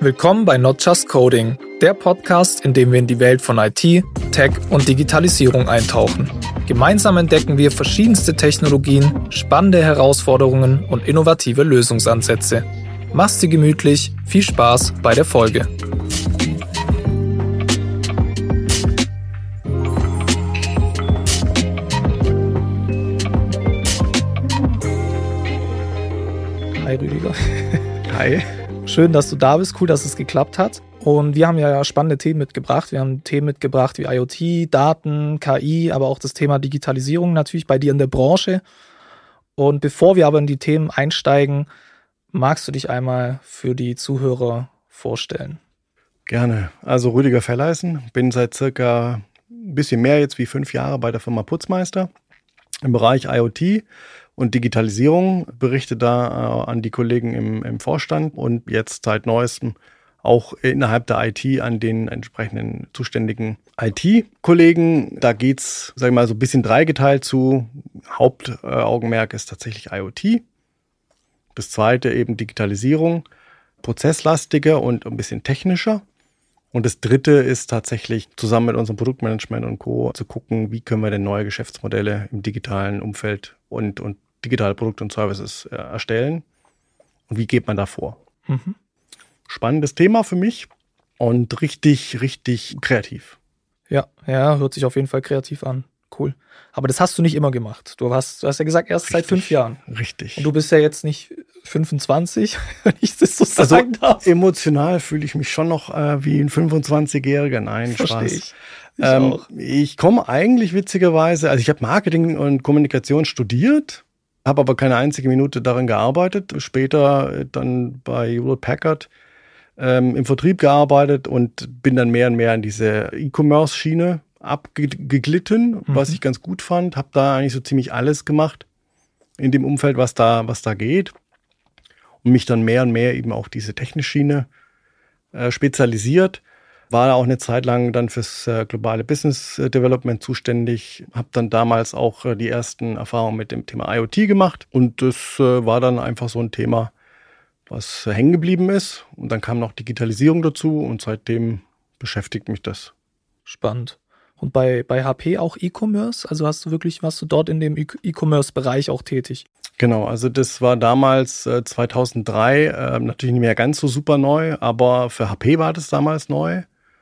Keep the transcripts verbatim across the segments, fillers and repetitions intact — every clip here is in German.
Willkommen bei Not Just Coding, der Podcast, in dem wir in die Welt von I T, Tech und Digitalisierung eintauchen. Gemeinsam entdecken wir verschiedenste Technologien, spannende Herausforderungen und innovative Lösungsansätze. Mach's dir gemütlich, viel Spaß bei der Folge. Hi Rüdiger. Hi. Schön, dass du da bist. Cool, dass es geklappt hat. Und wir haben ja spannende Themen mitgebracht. Wir haben Themen mitgebracht wie IoT, Daten, K I, aber auch das Thema Digitalisierung natürlich bei dir in der Branche. Und bevor wir aber in die Themen einsteigen, magst du dich einmal für die Zuhörer vorstellen? Gerne. Also Rüdiger Felleisen, bin seit circa ein bisschen mehr jetzt wie fünf Jahre bei der Firma Putzmeister im Bereich IoT und Digitalisierung, berichte da äh, an die Kollegen im, im Vorstand und jetzt seit neuestem auch innerhalb der I T an den entsprechenden zuständigen I T-Kollegen. Da geht's, sag ich mal, so ein bisschen dreigeteilt zu. Hauptaugenmerk ist tatsächlich IoT. Das zweite eben Digitalisierung, prozesslastiger und ein bisschen technischer. Und das dritte ist tatsächlich zusammen mit unserem Produktmanagement und Co. zu gucken, wie können wir denn neue Geschäftsmodelle im digitalen Umfeld und, und digitale Produkte und Services äh, erstellen und wie geht man da vor. Mhm. Spannendes Thema für mich und richtig, richtig kreativ. Ja, ja, hört sich auf jeden Fall kreativ an. Cool. Aber das hast du nicht immer gemacht. Du hast, du hast ja gesagt, erst richtig, seit fünf Jahren. Richtig. Und du bist ja jetzt nicht fünfundzwanzig, wenn ich das so sagen also, darf. Emotional fühle ich mich schon noch äh, wie ein fünfundzwanzigjähriger. Nein, Versteh Spaß. Ich, ich, ähm, ich komme eigentlich witzigerweise, also ich habe Marketing und Kommunikation studiert, habe aber keine einzige Minute darin gearbeitet. Später dann bei Hewlett Packard ähm, im Vertrieb gearbeitet und bin dann mehr und mehr in diese E-Commerce-Schiene abgeglitten, mhm. was ich ganz gut fand. Habe da eigentlich so ziemlich alles gemacht in dem Umfeld, was da, was da geht. Und mich dann mehr und mehr eben auch diese technische Schiene äh, spezialisiert. War auch eine Zeit lang dann fürs äh, globale Business Development zuständig. Habe dann damals auch äh, die ersten Erfahrungen mit dem Thema IoT gemacht. Und das äh, war dann einfach so ein Thema, was äh, hängen geblieben ist. Und dann kam noch Digitalisierung dazu und seitdem beschäftigt mich das. Spannend. Und bei, bei H P auch E-Commerce? Also hast du wirklich, warst du dort in dem E-Commerce-Bereich auch tätig? Genau, also das war damals äh, zweitausenddrei, äh, natürlich nicht mehr ganz so super neu, aber für H P war das damals neu.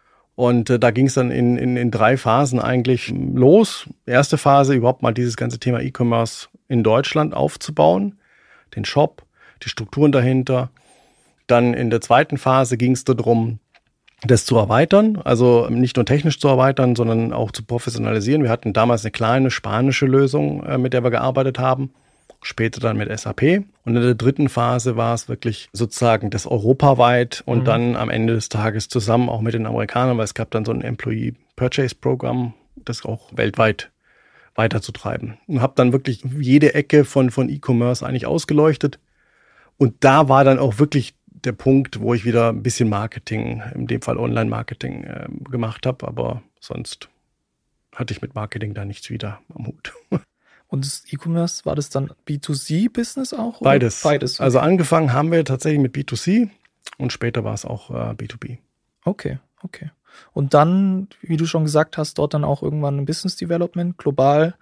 Und äh, da ging es dann in, in, in drei Phasen eigentlich los. Erste Phase, überhaupt mal dieses ganze Thema E-Commerce in Deutschland aufzubauen, den Shop, die Strukturen dahinter. Dann in der zweiten Phase ging es darum, das zu erweitern, also nicht nur technisch zu erweitern, sondern auch zu professionalisieren. Wir hatten damals eine kleine spanische Lösung, äh, mit der wir gearbeitet haben. Später dann mit S A P. Und in der dritten Phase war es wirklich sozusagen das europaweit und mhm. dann am Ende des Tages zusammen auch mit den Amerikanern, weil es gab dann so ein Employee Purchase Programm, das auch weltweit weiterzutreiben. Und habe dann wirklich jede Ecke von, von E-Commerce eigentlich ausgeleuchtet. Und da war dann auch wirklich der Punkt, wo ich wieder ein bisschen Marketing, in dem Fall Online-Marketing äh, gemacht habe. Aber sonst hatte ich mit Marketing da nichts wieder am Hut. Und das E-Commerce, war das dann B zwei C-Business auch? Oder? Beides. Beides. Okay. Also angefangen haben wir tatsächlich mit B zwei C und später war es auch äh, B zwei B. Okay, okay. Und dann, wie du schon gesagt hast, dort dann auch irgendwann im Business Development, global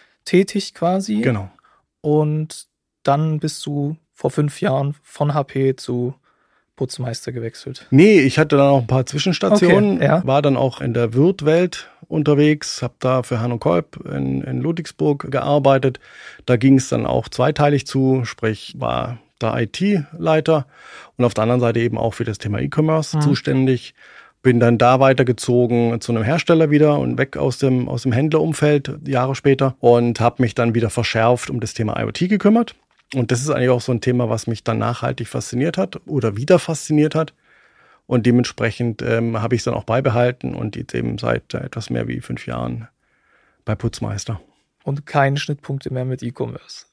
tätig quasi. Genau. Und dann bist du vor fünf Jahren von H P zu Putzmeister gewechselt. Nee, ich hatte dann auch ein paar Zwischenstationen, okay, ja. War dann auch in der Wirt-Welt unterwegs, habe da für Hahn und Kolb in, in Ludwigsburg gearbeitet. Da ging es dann auch zweiteilig zu, sprich war da I T-Leiter und auf der anderen Seite eben auch für das Thema E-Commerce mhm. zuständig. Bin dann da weitergezogen zu einem Hersteller wieder und weg aus dem, aus dem Händlerumfeld Jahre später und habe mich dann wieder verschärft um das Thema IoT gekümmert. Und das ist eigentlich auch so ein Thema, was mich dann nachhaltig fasziniert hat oder wieder fasziniert hat. Und dementsprechend ähm, habe ich es dann auch beibehalten und jetzt eben seit äh, etwas mehr wie fünf Jahren bei Putzmeister. Und keine Schnittpunkte mehr mit E-Commerce?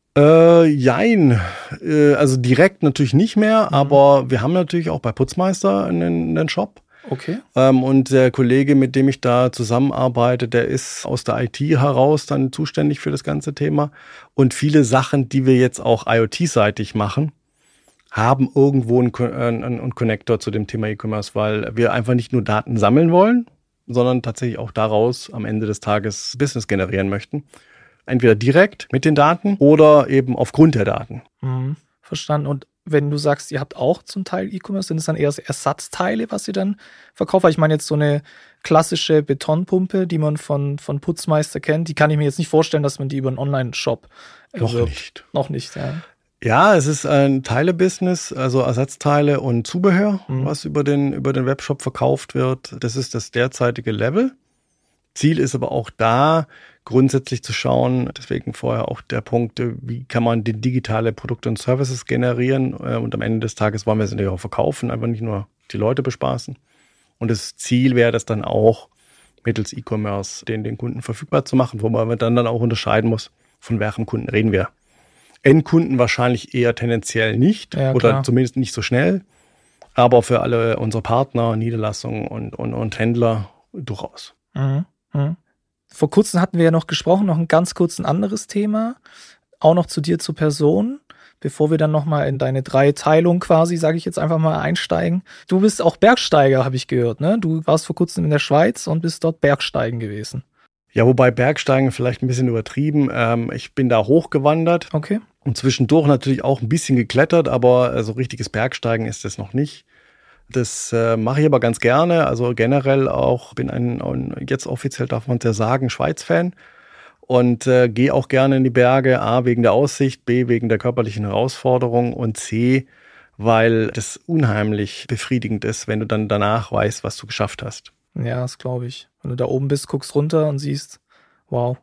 Äh, jein. Äh, also direkt natürlich nicht mehr, mhm. aber wir haben natürlich auch bei Putzmeister einen, einen Shop. Okay. Ähm, und der Kollege, mit dem ich da zusammenarbeite, der ist aus der I T heraus dann zuständig für das ganze Thema. Und viele Sachen, die wir jetzt auch IoT-seitig machen, haben irgendwo einen, einen, einen Connector zu dem Thema E-Commerce, weil wir einfach nicht nur Daten sammeln wollen, sondern tatsächlich auch daraus am Ende des Tages Business generieren möchten. Entweder direkt mit den Daten oder eben aufgrund der Daten. Mhm, verstanden. Und wenn du sagst, ihr habt auch zum Teil E-Commerce, sind es dann eher Ersatzteile, was ihr dann verkauft? Weil ich meine jetzt so eine klassische Betonpumpe, die man von, von Putzmeister kennt, die kann ich mir jetzt nicht vorstellen, dass man die über einen Online-Shop erwirbt. Noch nicht. Noch nicht, ja. Ja, es ist ein Teile-Business, also Ersatzteile und Zubehör, mhm. was über den, über den Webshop verkauft wird. Das ist das derzeitige Level. Ziel ist aber auch da, grundsätzlich zu schauen, deswegen vorher auch der Punkt, wie kann man die digitale Produkte und Services generieren, und am Ende des Tages wollen wir es natürlich auch verkaufen, einfach nicht nur die Leute bespaßen. Und das Ziel wäre das dann auch, mittels E-Commerce den, den Kunden verfügbar zu machen, wo man dann, dann auch unterscheiden muss, von welchem Kunden reden wir. Endkunden wahrscheinlich eher tendenziell nicht, ja, oder klar. Zumindest nicht so schnell, aber für alle unsere Partner, Niederlassungen und, und, und Händler durchaus. Mhm. Mhm. Vor kurzem hatten wir ja noch gesprochen, noch ein ganz kurz ein anderes Thema, auch noch zu dir zur Person, bevor wir dann nochmal in deine Dreiteilung quasi, sage ich jetzt einfach mal, einsteigen. Du bist auch Bergsteiger, habe ich gehört, ne? Du warst vor kurzem in der Schweiz und bist dort Bergsteigen gewesen. Ja, wobei Bergsteigen vielleicht ein bisschen übertrieben. Ähm, ich bin da hochgewandert. Okay. Und zwischendurch natürlich auch ein bisschen geklettert, aber so richtiges Bergsteigen ist das noch nicht. Das äh, mache ich aber ganz gerne. Also generell auch, bin ein, ein jetzt offiziell darf man es ja sagen, Schweiz-Fan. Und äh, gehe auch gerne in die Berge. A, wegen der Aussicht, B, wegen der körperlichen Herausforderung und C, weil das unheimlich befriedigend ist, wenn du dann danach weißt, was du geschafft hast. Ja, das glaube ich. Wenn du da oben bist, guckst runter und siehst, wow.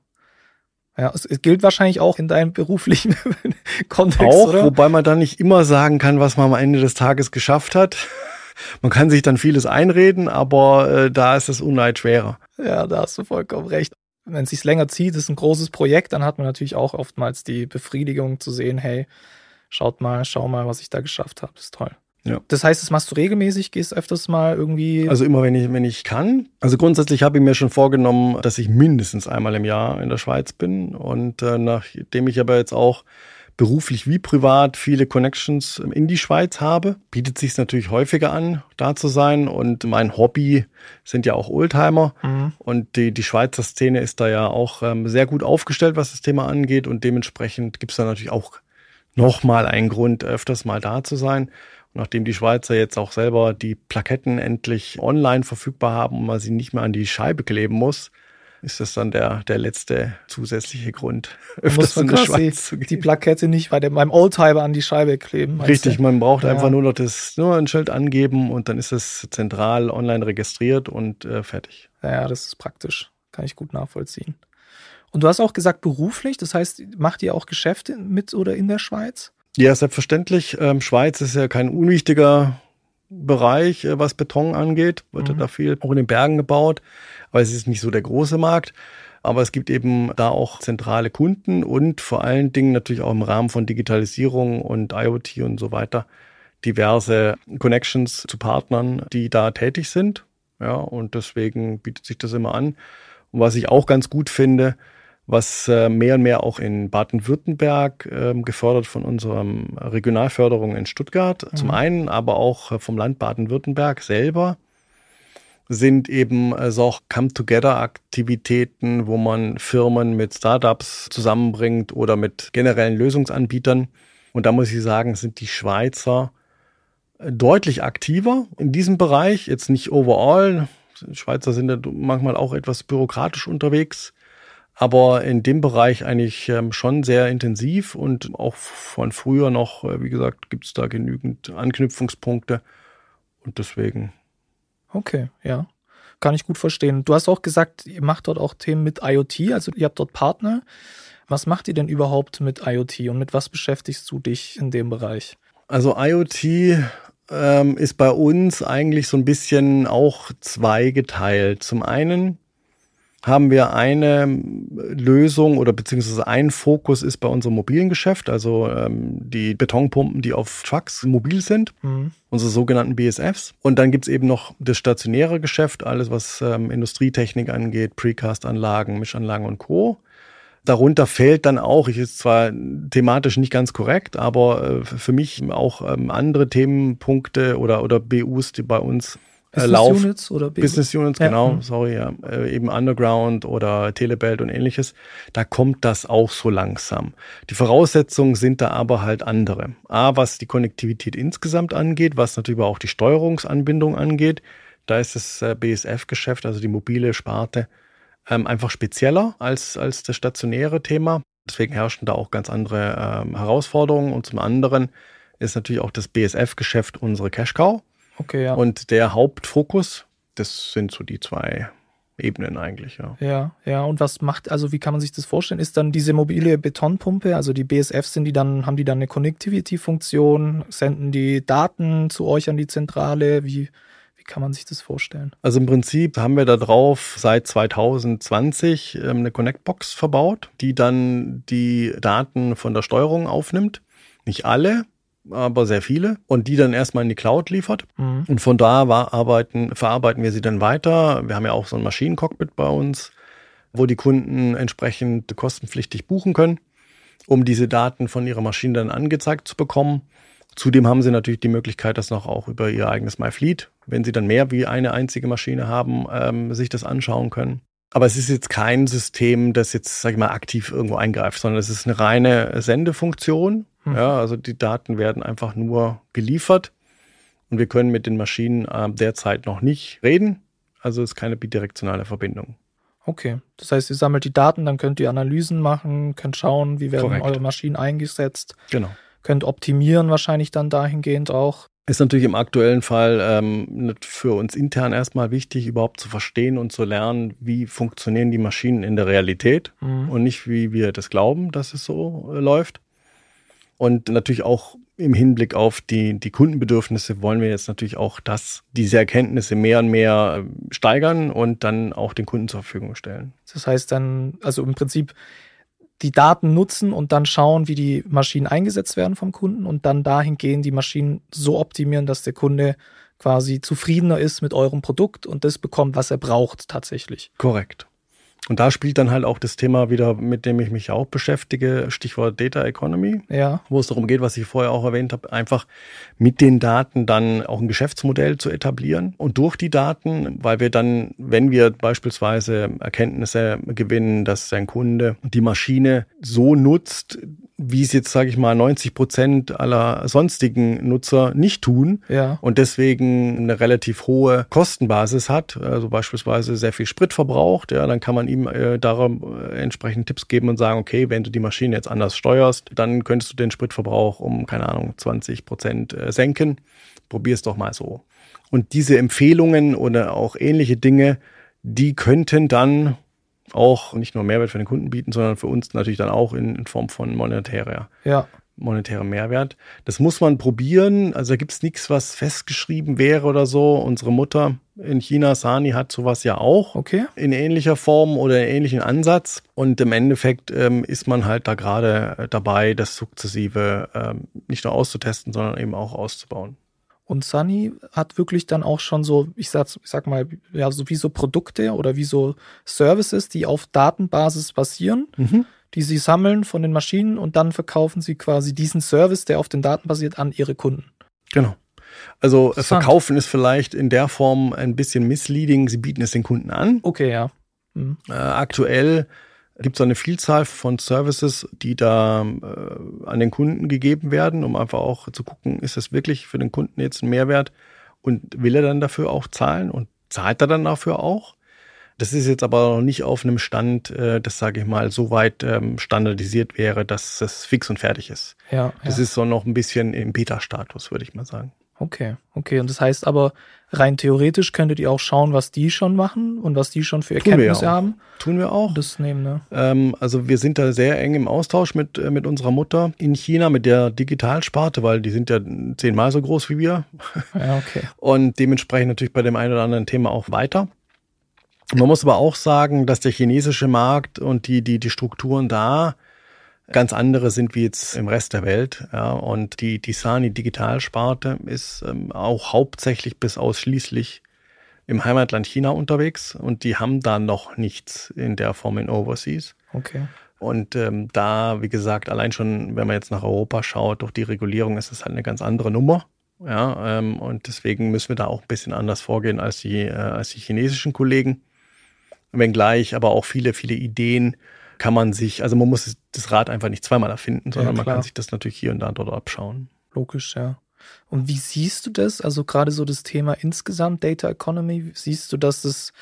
Ja, es, es gilt wahrscheinlich auch in deinem beruflichen Kontext, auch, oder? Wobei man dann nicht immer sagen kann, was man am Ende des Tages geschafft hat. Man kann sich dann vieles einreden, aber äh, da ist das Unleid schwerer. Ja, da hast du vollkommen recht. Wenn es sich länger zieht, ist ein großes Projekt, dann hat man natürlich auch oftmals die Befriedigung zu sehen, hey, schaut mal, schau mal, was ich da geschafft habe. Das ist toll. Ja. Das heißt, das machst du regelmäßig, gehst öfters mal irgendwie? Also immer, wenn ich, wenn ich kann. Also grundsätzlich habe ich mir schon vorgenommen, dass ich mindestens einmal im Jahr in der Schweiz bin. Und äh, nachdem ich aber jetzt auch beruflich wie privat viele Connections in die Schweiz habe, bietet sich es natürlich häufiger an, da zu sein. Und mein Hobby sind ja auch Oldtimer. Mhm. Und die, die Schweizer Szene ist da ja auch ähm, sehr gut aufgestellt, was das Thema angeht. Und dementsprechend gibt es da natürlich auch nochmal einen Grund, öfters mal da zu sein. Und nachdem die Schweizer jetzt auch selber die Plaketten endlich online verfügbar haben und man sie nicht mehr an die Scheibe kleben muss, ist das dann der, der letzte zusätzliche Grund, öfters in die Schweiz zu gehen. Die Plakette nicht bei dem, beim Oldtimer an die Scheibe kleben. Richtig, du? man braucht ja. einfach nur noch das, nur ein Schild angeben und dann ist es zentral online registriert und äh, fertig. Ja, das ist praktisch. Kann ich gut nachvollziehen. Und du hast auch gesagt beruflich, das heißt, macht ihr auch Geschäfte mit oder in der Schweiz? Ja, selbstverständlich. Ähm, Schweiz ist ja kein unwichtiger Bereich, äh, was Beton angeht. Wird mhm. da viel auch in den Bergen gebaut. Aber es ist nicht so der große Markt. Aber es gibt eben da auch zentrale Kunden und vor allen Dingen natürlich auch im Rahmen von Digitalisierung und IoT und so weiter diverse Connections zu Partnern, die da tätig sind. Ja, und deswegen bietet sich das immer an. Und was ich auch ganz gut finde, was äh, mehr und mehr auch in Baden-Württemberg äh, gefördert von unserer Regionalförderung in Stuttgart, mhm. zum einen, aber auch vom Land Baden-Württemberg selber, sind eben äh, so auch Come-Together-Aktivitäten, wo man Firmen mit Startups zusammenbringt oder mit generellen Lösungsanbietern. Und da muss ich sagen, sind die Schweizer deutlich aktiver in diesem Bereich. Jetzt nicht overall. Die Schweizer sind ja manchmal auch etwas bürokratisch unterwegs. Aber in dem Bereich eigentlich ähm, schon sehr intensiv und auch von früher noch, äh, wie gesagt, gibt es da genügend Anknüpfungspunkte und deswegen. Okay, ja, kann ich gut verstehen. Du hast auch gesagt, ihr macht dort auch Themen mit IoT, also ihr habt dort Partner. Was macht ihr denn überhaupt mit IoT und mit was beschäftigst du dich in dem Bereich? Also IoT ähm, ist bei uns eigentlich so ein bisschen auch zweigeteilt. Zum einen haben wir eine Lösung oder beziehungsweise ein Fokus ist bei unserem mobilen Geschäft, also ähm, die Betonpumpen, die auf Trucks mobil sind, mhm. unsere sogenannten B S Fs. Und dann gibt's eben noch das stationäre Geschäft, alles was ähm, Industrietechnik angeht, Precast-Anlagen, Mischanlagen und Co. Darunter fällt dann auch, ich ist zwar thematisch nicht ganz korrekt, aber äh, für mich auch ähm, andere Themenpunkte oder, oder B Us, die bei uns äh, Business laufen. Units oder B U? Business Units, Ja. genau, Mhm. sorry, ja, äh, eben Underground oder Telebelt und ähnliches. Da kommt das auch so langsam. Die Voraussetzungen sind da aber halt andere. A, was die Konnektivität insgesamt angeht, was natürlich aber auch die Steuerungsanbindung angeht. Da ist das äh, B S F-Geschäft, also die mobile Sparte, ähm, einfach spezieller als, als das stationäre Thema. Deswegen herrschen da auch ganz andere ähm, Herausforderungen. Und zum anderen ist natürlich auch das B S F-Geschäft unsere Cash-Cow. Okay, ja. Und der Hauptfokus, das sind so die zwei Ebenen eigentlich, ja. Ja, ja. Und was macht, also wie kann man sich das vorstellen? Ist dann diese mobile Betonpumpe, also die B S F, sind die dann, haben die dann eine Connectivity-Funktion, senden die Daten zu euch an die Zentrale? Wie, wie kann man sich das vorstellen? Also im Prinzip haben wir da drauf seit zwanzig zwanzig ähm, eine Connect-Box verbaut, die dann die Daten von der Steuerung aufnimmt. Nicht alle, aber sehr viele. Und die dann erstmal in die Cloud liefert. Mhm. Und von da war, arbeiten, verarbeiten wir sie dann weiter. Wir haben ja auch so ein Maschinencockpit bei uns, wo die Kunden entsprechend kostenpflichtig buchen können, um diese Daten von ihrer Maschine dann angezeigt zu bekommen. Zudem haben sie natürlich die Möglichkeit, das noch auch über ihr eigenes MyFleet, wenn sie dann mehr wie eine einzige Maschine haben, ähm, sich das anschauen können. Aber es ist jetzt kein System, das jetzt, sag ich mal, aktiv irgendwo eingreift, sondern es ist eine reine Sendefunktion. Mhm. Ja, also die Daten werden einfach nur geliefert und wir können mit den Maschinen äh, derzeit noch nicht reden. Also es ist keine bidirektionale Verbindung. Okay, das heißt, ihr sammelt die Daten, dann könnt ihr Analysen machen, könnt schauen, wie werden Korrekt. eure Maschinen eingesetzt. Genau. Könnt optimieren wahrscheinlich dann dahingehend auch. Ist natürlich im aktuellen Fall ähm, für uns intern erstmal wichtig, überhaupt zu verstehen und zu lernen, wie funktionieren die Maschinen in der Realität mhm. und nicht, wie wir das glauben, dass es so äh, läuft. Und natürlich auch im Hinblick auf die, die Kundenbedürfnisse wollen wir jetzt natürlich auch, dass diese Erkenntnisse mehr und mehr steigern und dann auch den Kunden zur Verfügung stellen. Das heißt dann, also im Prinzip die Daten nutzen und dann schauen, wie die Maschinen eingesetzt werden vom Kunden und dann dahingehend die Maschinen so optimieren, dass der Kunde quasi zufriedener ist mit eurem Produkt und das bekommt, was er braucht tatsächlich. Korrekt. Und da spielt dann halt auch das Thema wieder, mit dem ich mich auch beschäftige, Stichwort Data Economy, ja. wo es darum geht, was ich vorher auch erwähnt habe, einfach mit den Daten dann auch ein Geschäftsmodell zu etablieren. Und durch die Daten, weil wir dann, wenn wir beispielsweise Erkenntnisse gewinnen, dass ein Kunde die Maschine so nutzt, wie es jetzt, sage ich mal, neunzig Prozent aller sonstigen Nutzer nicht tun ja. und deswegen eine relativ hohe Kostenbasis hat, also beispielsweise sehr viel Sprit verbraucht, ja, dann kann man ihm äh, darum äh, entsprechend Tipps geben und sagen, okay, wenn du die Maschine jetzt anders steuerst, dann könntest du den Spritverbrauch um, keine Ahnung, zwanzig Prozent äh, senken. Probier es doch mal so. Und diese Empfehlungen oder auch ähnliche Dinge, die könnten dann auch nicht nur Mehrwert für den Kunden bieten, sondern für uns natürlich dann auch in, in Form von monetärer, ja. monetärem Mehrwert. Das muss man probieren. Also da gibt es nichts, was festgeschrieben wäre oder so. Unsere Mutter in China, Sany, hat sowas ja auch okay. in ähnlicher Form oder in ähnlichen Ansatz. Und im Endeffekt ähm, ist man halt da gerade dabei, das sukzessive ähm, nicht nur auszutesten, sondern eben auch auszubauen. Und Sany hat wirklich dann auch schon so, ich sag, ich sag mal, ja, so wie so Produkte oder wie so Services, die auf Datenbasis basieren, mhm. die sie sammeln von den Maschinen und dann verkaufen sie quasi diesen Service, der auf den Daten basiert, an ihre Kunden. Genau. Also verkaufen ist vielleicht in der Form ein bisschen misleading. Sie bieten es den Kunden an. Okay, ja. Mhm. Äh, aktuell gibt es eine Vielzahl von Services, die da äh, an den Kunden gegeben werden, um einfach auch zu gucken, ist das wirklich für den Kunden jetzt ein Mehrwert und will er dann dafür auch zahlen und zahlt er dann dafür auch? Das ist jetzt aber noch nicht auf einem Stand, äh, das sage ich mal, so weit ähm, standardisiert wäre, dass es fix und fertig ist. Ja, das ja. ist so noch ein bisschen im Beta-Status, würde ich mal sagen. Okay, okay. Und das heißt aber, rein theoretisch könntet ihr auch schauen, was die schon machen und was die schon für Erkenntnisse haben. Tun wir auch. Das nehmen, ne? Ähm, also wir sind da sehr eng im Austausch mit, äh, mit unserer Mutter in China, mit der Digitalsparte, weil die sind ja zehnmal so groß wie wir. Ja, okay. Und dementsprechend natürlich bei dem einen oder anderen Thema auch weiter. Man muss aber auch sagen, dass der chinesische Markt und die, die, die Strukturen da ganz andere sind wie jetzt im Rest der Welt. Ja, und die, die Sany Digitalsparte ist ähm, auch hauptsächlich bis ausschließlich im Heimatland China unterwegs und die haben da noch nichts in der Form in Overseas. Okay. Und ähm, da, wie gesagt, allein schon, wenn man jetzt nach Europa schaut, durch die Regulierung ist es halt eine ganz andere Nummer. Ja, ähm, und deswegen müssen wir da auch ein bisschen anders vorgehen als die, äh, als die chinesischen Kollegen. Wenngleich aber auch viele, viele Ideen kann man sich, also man muss das Rad einfach nicht zweimal erfinden, sondern ja, man kann sich das natürlich hier und da dort abschauen. Logisch, ja. Und wie siehst du das? Also gerade so das Thema insgesamt Data Economy, siehst du, dass das,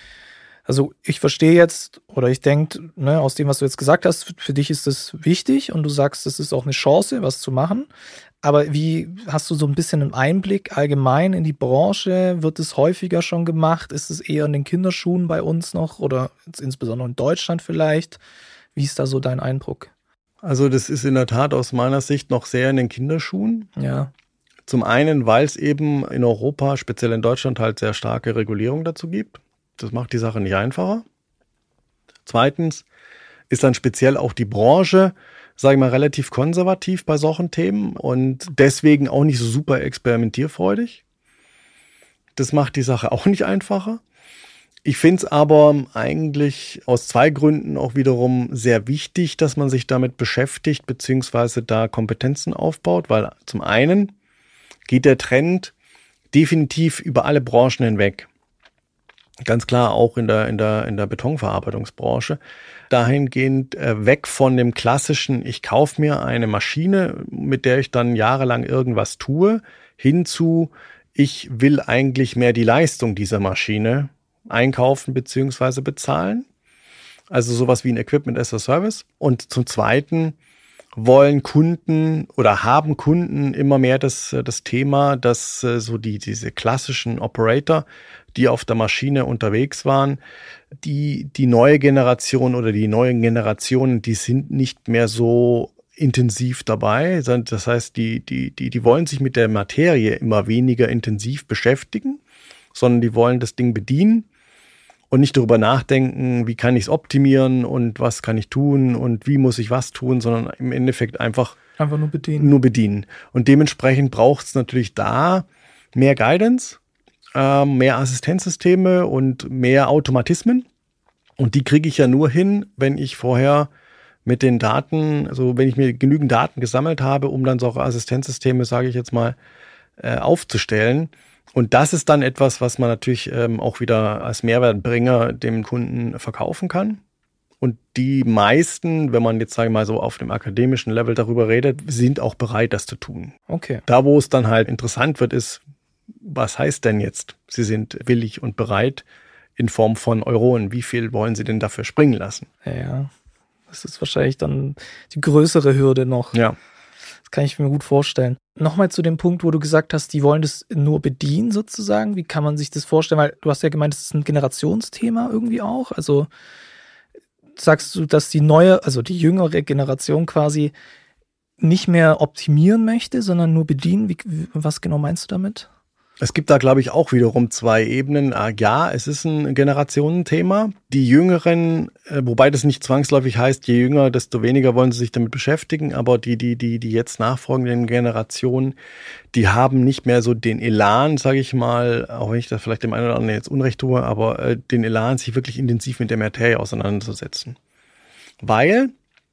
also ich verstehe jetzt oder ich denke, ne, aus dem, was du jetzt gesagt hast, für, für dich ist das wichtig und du sagst, das ist auch eine Chance, was zu machen. Aber wie hast du so ein bisschen einen Einblick allgemein in die Branche? Wird es häufiger schon gemacht? Ist es eher in den Kinderschuhen bei uns noch oder insbesondere in Deutschland vielleicht? Wie ist da so dein Eindruck? Also das ist in der Tat aus meiner Sicht noch sehr in den Kinderschuhen. Ja. Zum einen, weil es eben in Europa, speziell in Deutschland, halt sehr starke Regulierung dazu gibt. Das macht die Sache nicht einfacher. Zweitens ist dann speziell auch die Branche, sage ich mal, relativ konservativ bei solchen Themen und deswegen auch nicht so super experimentierfreudig. Das macht die Sache auch nicht einfacher. Ich finde es aber eigentlich aus zwei Gründen auch wiederum sehr wichtig, dass man sich damit beschäftigt, beziehungsweise da Kompetenzen aufbaut, weil zum einen geht der Trend definitiv über alle Branchen hinweg. Ganz klar auch in der, in der, in der Betonverarbeitungsbranche. Dahingehend äh, weg von dem klassischen, ich kaufe mir eine Maschine, mit der ich dann jahrelang irgendwas tue, hin zu, ich will eigentlich mehr die Leistung dieser Maschine einkaufen bzw. bezahlen. Also sowas wie ein Equipment as a Service. Und zum Zweiten wollen Kunden oder haben Kunden immer mehr das, das Thema, dass so die, diese klassischen Operator, die auf der Maschine unterwegs waren, die, die neue Generation oder die neuen Generationen, die sind nicht mehr so intensiv dabei. Das heißt, die, die, die, die wollen sich mit der Materie immer weniger intensiv beschäftigen, sondern die wollen das Ding bedienen und nicht darüber nachdenken, wie kann ich es optimieren und was kann ich tun und wie muss ich was tun, sondern im Endeffekt einfach, einfach nur bedienen. Nur bedienen. Und dementsprechend braucht es natürlich da mehr Guidance, äh, mehr Assistenzsysteme und mehr Automatismen. Und die kriege ich ja nur hin, wenn ich vorher mit den Daten, also wenn ich mir genügend Daten gesammelt habe, um dann solche Assistenzsysteme, sage ich jetzt mal, äh, aufzustellen. Und das ist dann etwas, was man natürlich ähm, auch wieder als Mehrwertbringer dem Kunden verkaufen kann. Und die meisten, wenn man jetzt, sage ich mal, so auf dem akademischen Level darüber redet, sind auch bereit, das zu tun. Okay. Da, wo es dann halt interessant wird, ist, was heißt denn jetzt, Sie sind willig und bereit in Form von Euronen? Wie viel wollen Sie denn dafür springen lassen? Ja, ja. Das ist wahrscheinlich dann die größere Hürde noch. Ja. Das kann ich mir gut vorstellen. Nochmal zu dem Punkt, wo du gesagt hast, die wollen das nur bedienen sozusagen. Wie kann man sich das vorstellen? Weil du hast ja gemeint, das ist ein Generationsthema irgendwie auch. Also sagst du, dass die neue, also die jüngere Generation quasi nicht mehr optimieren möchte, sondern nur bedienen? Wie, was genau meinst du damit? Es gibt da, glaube ich, auch wiederum zwei Ebenen. Ja, es ist ein Generationenthema. Die Jüngeren, wobei das nicht zwangsläufig heißt, je jünger, desto weniger wollen sie sich damit beschäftigen. Aber die, die, die, die jetzt nachfolgenden Generationen, die haben nicht mehr so den Elan, sage ich mal, auch wenn ich das vielleicht dem einen oder anderen jetzt Unrecht tue, aber äh, den Elan, sich wirklich intensiv mit der Materie auseinanderzusetzen. Weil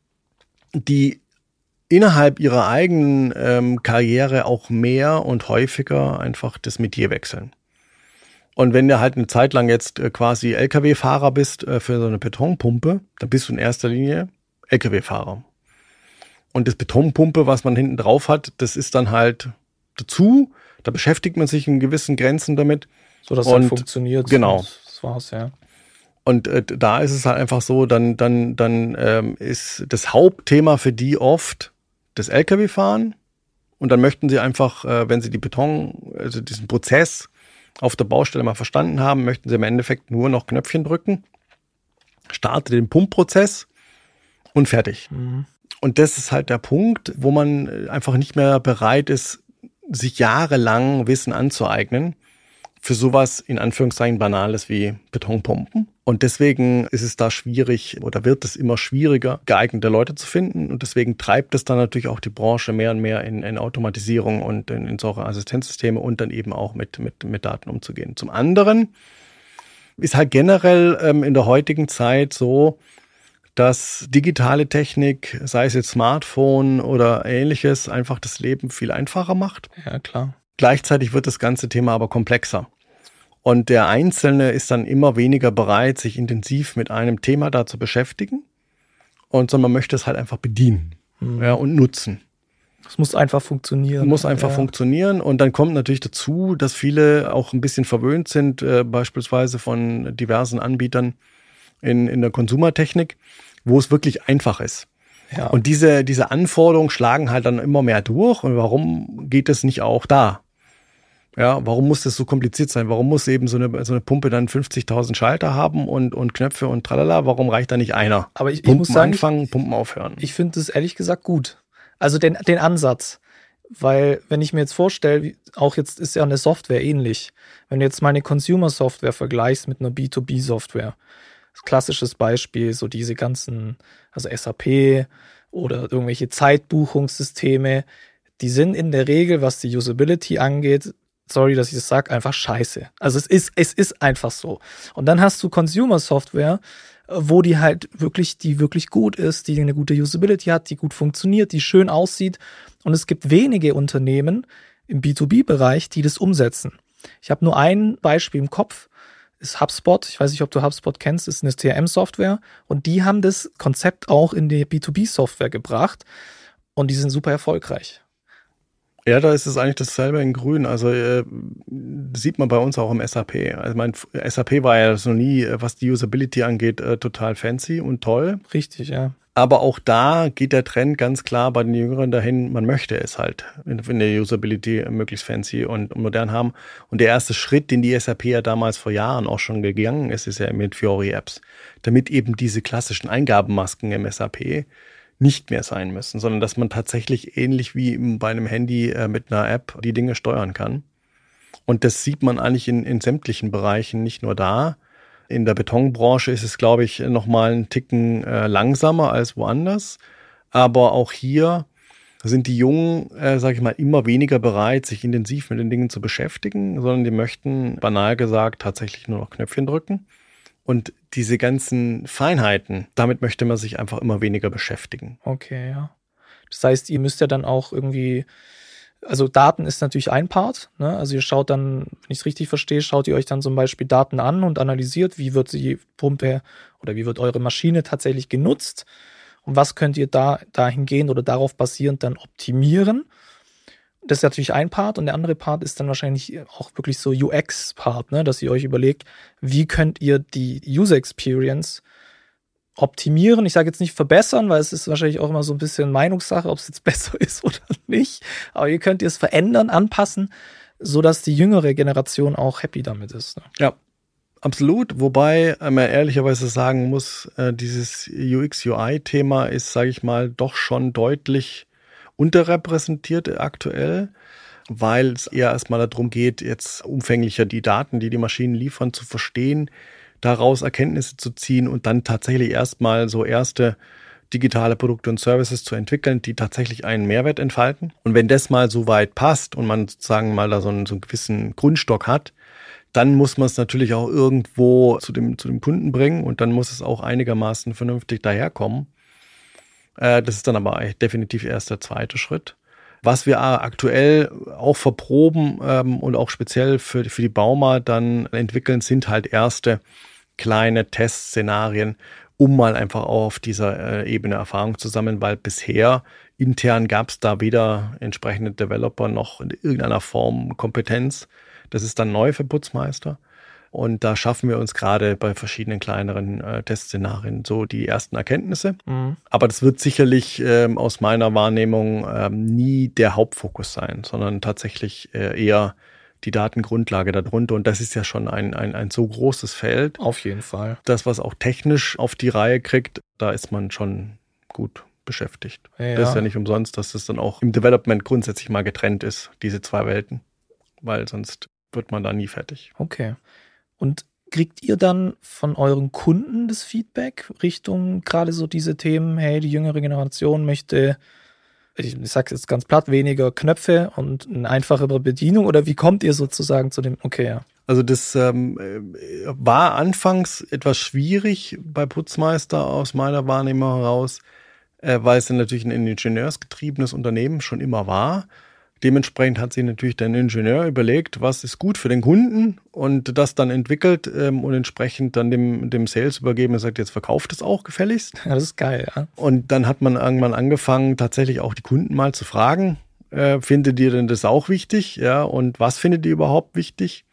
die innerhalb ihrer eigenen ähm, Karriere auch mehr und häufiger einfach das Metier wechseln. Und wenn du halt eine Zeit lang jetzt äh, quasi L K W-Fahrer bist äh, für so eine Betonpumpe, dann bist du in erster Linie L K W-Fahrer. Und das Betonpumpe, was man hinten drauf hat, das ist dann halt dazu, da beschäftigt man sich in gewissen Grenzen damit. So dass es halt funktioniert. Genau. Das war's, ja. Und äh, da ist es halt einfach so, dann, dann, dann ähm, ist das Hauptthema für die oft das L K W-Fahren und dann möchten sie einfach, äh, wenn sie die Beton, also diesen Prozess auf der Baustelle mal verstanden haben, möchten sie im Endeffekt nur noch Knöpfchen drücken, starte den Pumpprozess und fertig. Mhm. Und das ist halt der Punkt, wo man einfach nicht mehr bereit ist, sich jahrelang Wissen anzueignen für sowas in Anführungszeichen Banales wie Betonpumpen. Und deswegen ist es da schwierig oder wird es immer schwieriger, geeignete Leute zu finden. Und deswegen treibt es dann natürlich auch die Branche mehr und mehr in, in Automatisierung und in, in solche Assistenzsysteme und dann eben auch mit, mit, mit Daten umzugehen. Zum anderen ist halt generell ähm, in der heutigen Zeit so, dass digitale Technik, sei es jetzt Smartphone oder ähnliches, einfach das Leben viel einfacher macht. Ja, klar. Gleichzeitig wird das ganze Thema aber komplexer. Und der Einzelne ist dann immer weniger bereit, sich intensiv mit einem Thema da zu beschäftigen. Und sondern man möchte es halt einfach bedienen, mhm. ja, und nutzen. Es muss einfach funktionieren. Muss einfach ja. funktionieren. Und dann kommt natürlich dazu, dass viele auch ein bisschen verwöhnt sind, äh, beispielsweise von diversen Anbietern in, in der Konsumertechnik, wo es wirklich einfach ist. Ja. Und diese, diese Anforderungen schlagen halt dann immer mehr durch. Und warum geht es nicht auch da? Ja, warum muss das so kompliziert sein? Warum muss eben so eine, so eine Pumpe dann fünfzigtausend Schalter haben und, und Knöpfe und tralala? Warum reicht da nicht einer? Aber ich, ich Pumpen muss sagen, anfangen, Pumpen aufhören. Ich finde das ehrlich gesagt gut. Also den, den Ansatz. Weil, wenn ich mir jetzt vorstelle, auch jetzt ist ja eine Software ähnlich. Wenn du jetzt mal eine Consumer-Software vergleichst mit einer B zwei B-Software, das klassisches Beispiel, so diese ganzen, also S A P oder irgendwelche Zeitbuchungssysteme, die sind in der Regel, was die Usability angeht, sorry, dass ich das sage, einfach scheiße. Also es ist, es ist einfach so. Und dann hast du Consumer-Software, wo die halt wirklich, die wirklich gut ist, die eine gute Usability hat, die gut funktioniert, die schön aussieht. Und es gibt wenige Unternehmen im B zwei B-Bereich, die das umsetzen. Ich habe nur ein Beispiel im Kopf, ist HubSpot. Ich weiß nicht, ob du HubSpot kennst, ist eine C R M-Software. Und die haben das Konzept auch in die B zwei B-Software gebracht. Und die sind super erfolgreich. Ja, da ist es eigentlich dasselbe in Grün. Also äh, sieht man bei uns auch im S A P. Also mein S A P war ja noch nie, was die Usability angeht, äh, total fancy und toll. Richtig, ja. Aber auch da geht der Trend ganz klar bei den Jüngeren dahin, man möchte es halt in, in der Usability möglichst fancy und modern haben. Und der erste Schritt, den die S A P ja damals vor Jahren auch schon gegangen ist, ist ja mit Fiori-Apps. Damit eben diese klassischen Eingabenmasken im S A P nicht mehr sein müssen, sondern dass man tatsächlich ähnlich wie bei einem Handy äh, mit einer App die Dinge steuern kann. Und das sieht man eigentlich in, in sämtlichen Bereichen, nicht nur da. In der Betonbranche ist es, glaube ich, nochmal einen Ticken äh, langsamer als woanders. Aber auch hier sind die Jungen, äh, sage ich mal, immer weniger bereit, sich intensiv mit den Dingen zu beschäftigen, sondern die möchten, banal gesagt, tatsächlich nur noch Knöpfchen drücken. Und diese ganzen Feinheiten, damit möchte man sich einfach immer weniger beschäftigen. Okay, ja. Das heißt, ihr müsst ja dann auch irgendwie, also Daten ist natürlich ein Part, ne? Also ihr schaut dann, wenn ich es richtig verstehe, schaut ihr euch dann zum Beispiel Daten an und analysiert, wie wird die Pumpe oder wie wird eure Maschine tatsächlich genutzt und was könnt ihr da dahingehend oder darauf basierend dann optimieren. Das ist natürlich ein Part und der andere Part ist dann wahrscheinlich auch wirklich so U X-Part, ne? Dass ihr euch überlegt, wie könnt ihr die User Experience optimieren. Ich sage jetzt nicht verbessern, weil es ist wahrscheinlich auch immer so ein bisschen Meinungssache, ob es jetzt besser ist oder nicht. Aber ihr könnt es verändern, anpassen, sodass die jüngere Generation auch happy damit ist. Ne? Ja, absolut. Wobei man ehrlicherweise sagen muss, dieses U X-U I-Thema ist, sage ich mal, doch schon deutlich unterrepräsentiert aktuell, weil es eher erstmal darum geht, jetzt umfänglicher die Daten, die die Maschinen liefern, zu verstehen, daraus Erkenntnisse zu ziehen und dann tatsächlich erstmal so erste digitale Produkte und Services zu entwickeln, die tatsächlich einen Mehrwert entfalten. Und wenn das mal so weit passt und man sozusagen mal da so einen, so einen gewissen Grundstock hat, dann muss man es natürlich auch irgendwo zu dem, zu dem Kunden bringen und dann muss es auch einigermaßen vernünftig daherkommen. Das ist dann aber definitiv erst der zweite Schritt. Was wir aktuell auch verproben ähm, und auch speziell für, für die Bauma dann entwickeln, sind halt erste kleine Testszenarien, um mal einfach auch auf dieser äh, Ebene Erfahrung zu sammeln, weil bisher intern gab es da weder entsprechende Developer noch in irgendeiner Form Kompetenz. Das ist dann neu für Putzmeister. Und da schaffen wir uns gerade bei verschiedenen kleineren äh, Testszenarien so die ersten Erkenntnisse. Mhm. Aber das wird sicherlich ähm, aus meiner Wahrnehmung ähm, nie der Hauptfokus sein, sondern tatsächlich äh, eher die Datengrundlage darunter. Und das ist ja schon ein, ein, ein so großes Feld. Auf jeden Fall. Das, was auch technisch auf die Reihe kriegt, da ist man schon gut beschäftigt. Ja. Das ist ja nicht umsonst, dass das dann auch im Development grundsätzlich mal getrennt ist, diese zwei Welten. Weil sonst wird man da nie fertig. Okay. Und kriegt ihr dann von euren Kunden das Feedback Richtung gerade so diese Themen, hey, die jüngere Generation möchte, ich, ich sage jetzt ganz platt, weniger Knöpfe und eine einfachere Bedienung? Oder wie kommt ihr sozusagen zu dem, okay, ja. Also das ähm, war anfangs etwas schwierig bei Putzmeister aus meiner Wahrnehmung heraus, äh, weil es dann natürlich ein ingenieursgetriebenes Unternehmen schon immer war. Dementsprechend hat sich natürlich der Ingenieur überlegt, was ist gut für den Kunden und das dann entwickelt ähm, und entsprechend dann dem, dem Sales übergeben und sagt, jetzt verkauft es auch gefälligst. Ja, das ist geil, ja. Und dann hat man irgendwann angefangen, tatsächlich auch die Kunden mal zu fragen, äh, findet ihr denn das auch wichtig? Ja, und was findet ihr überhaupt wichtig?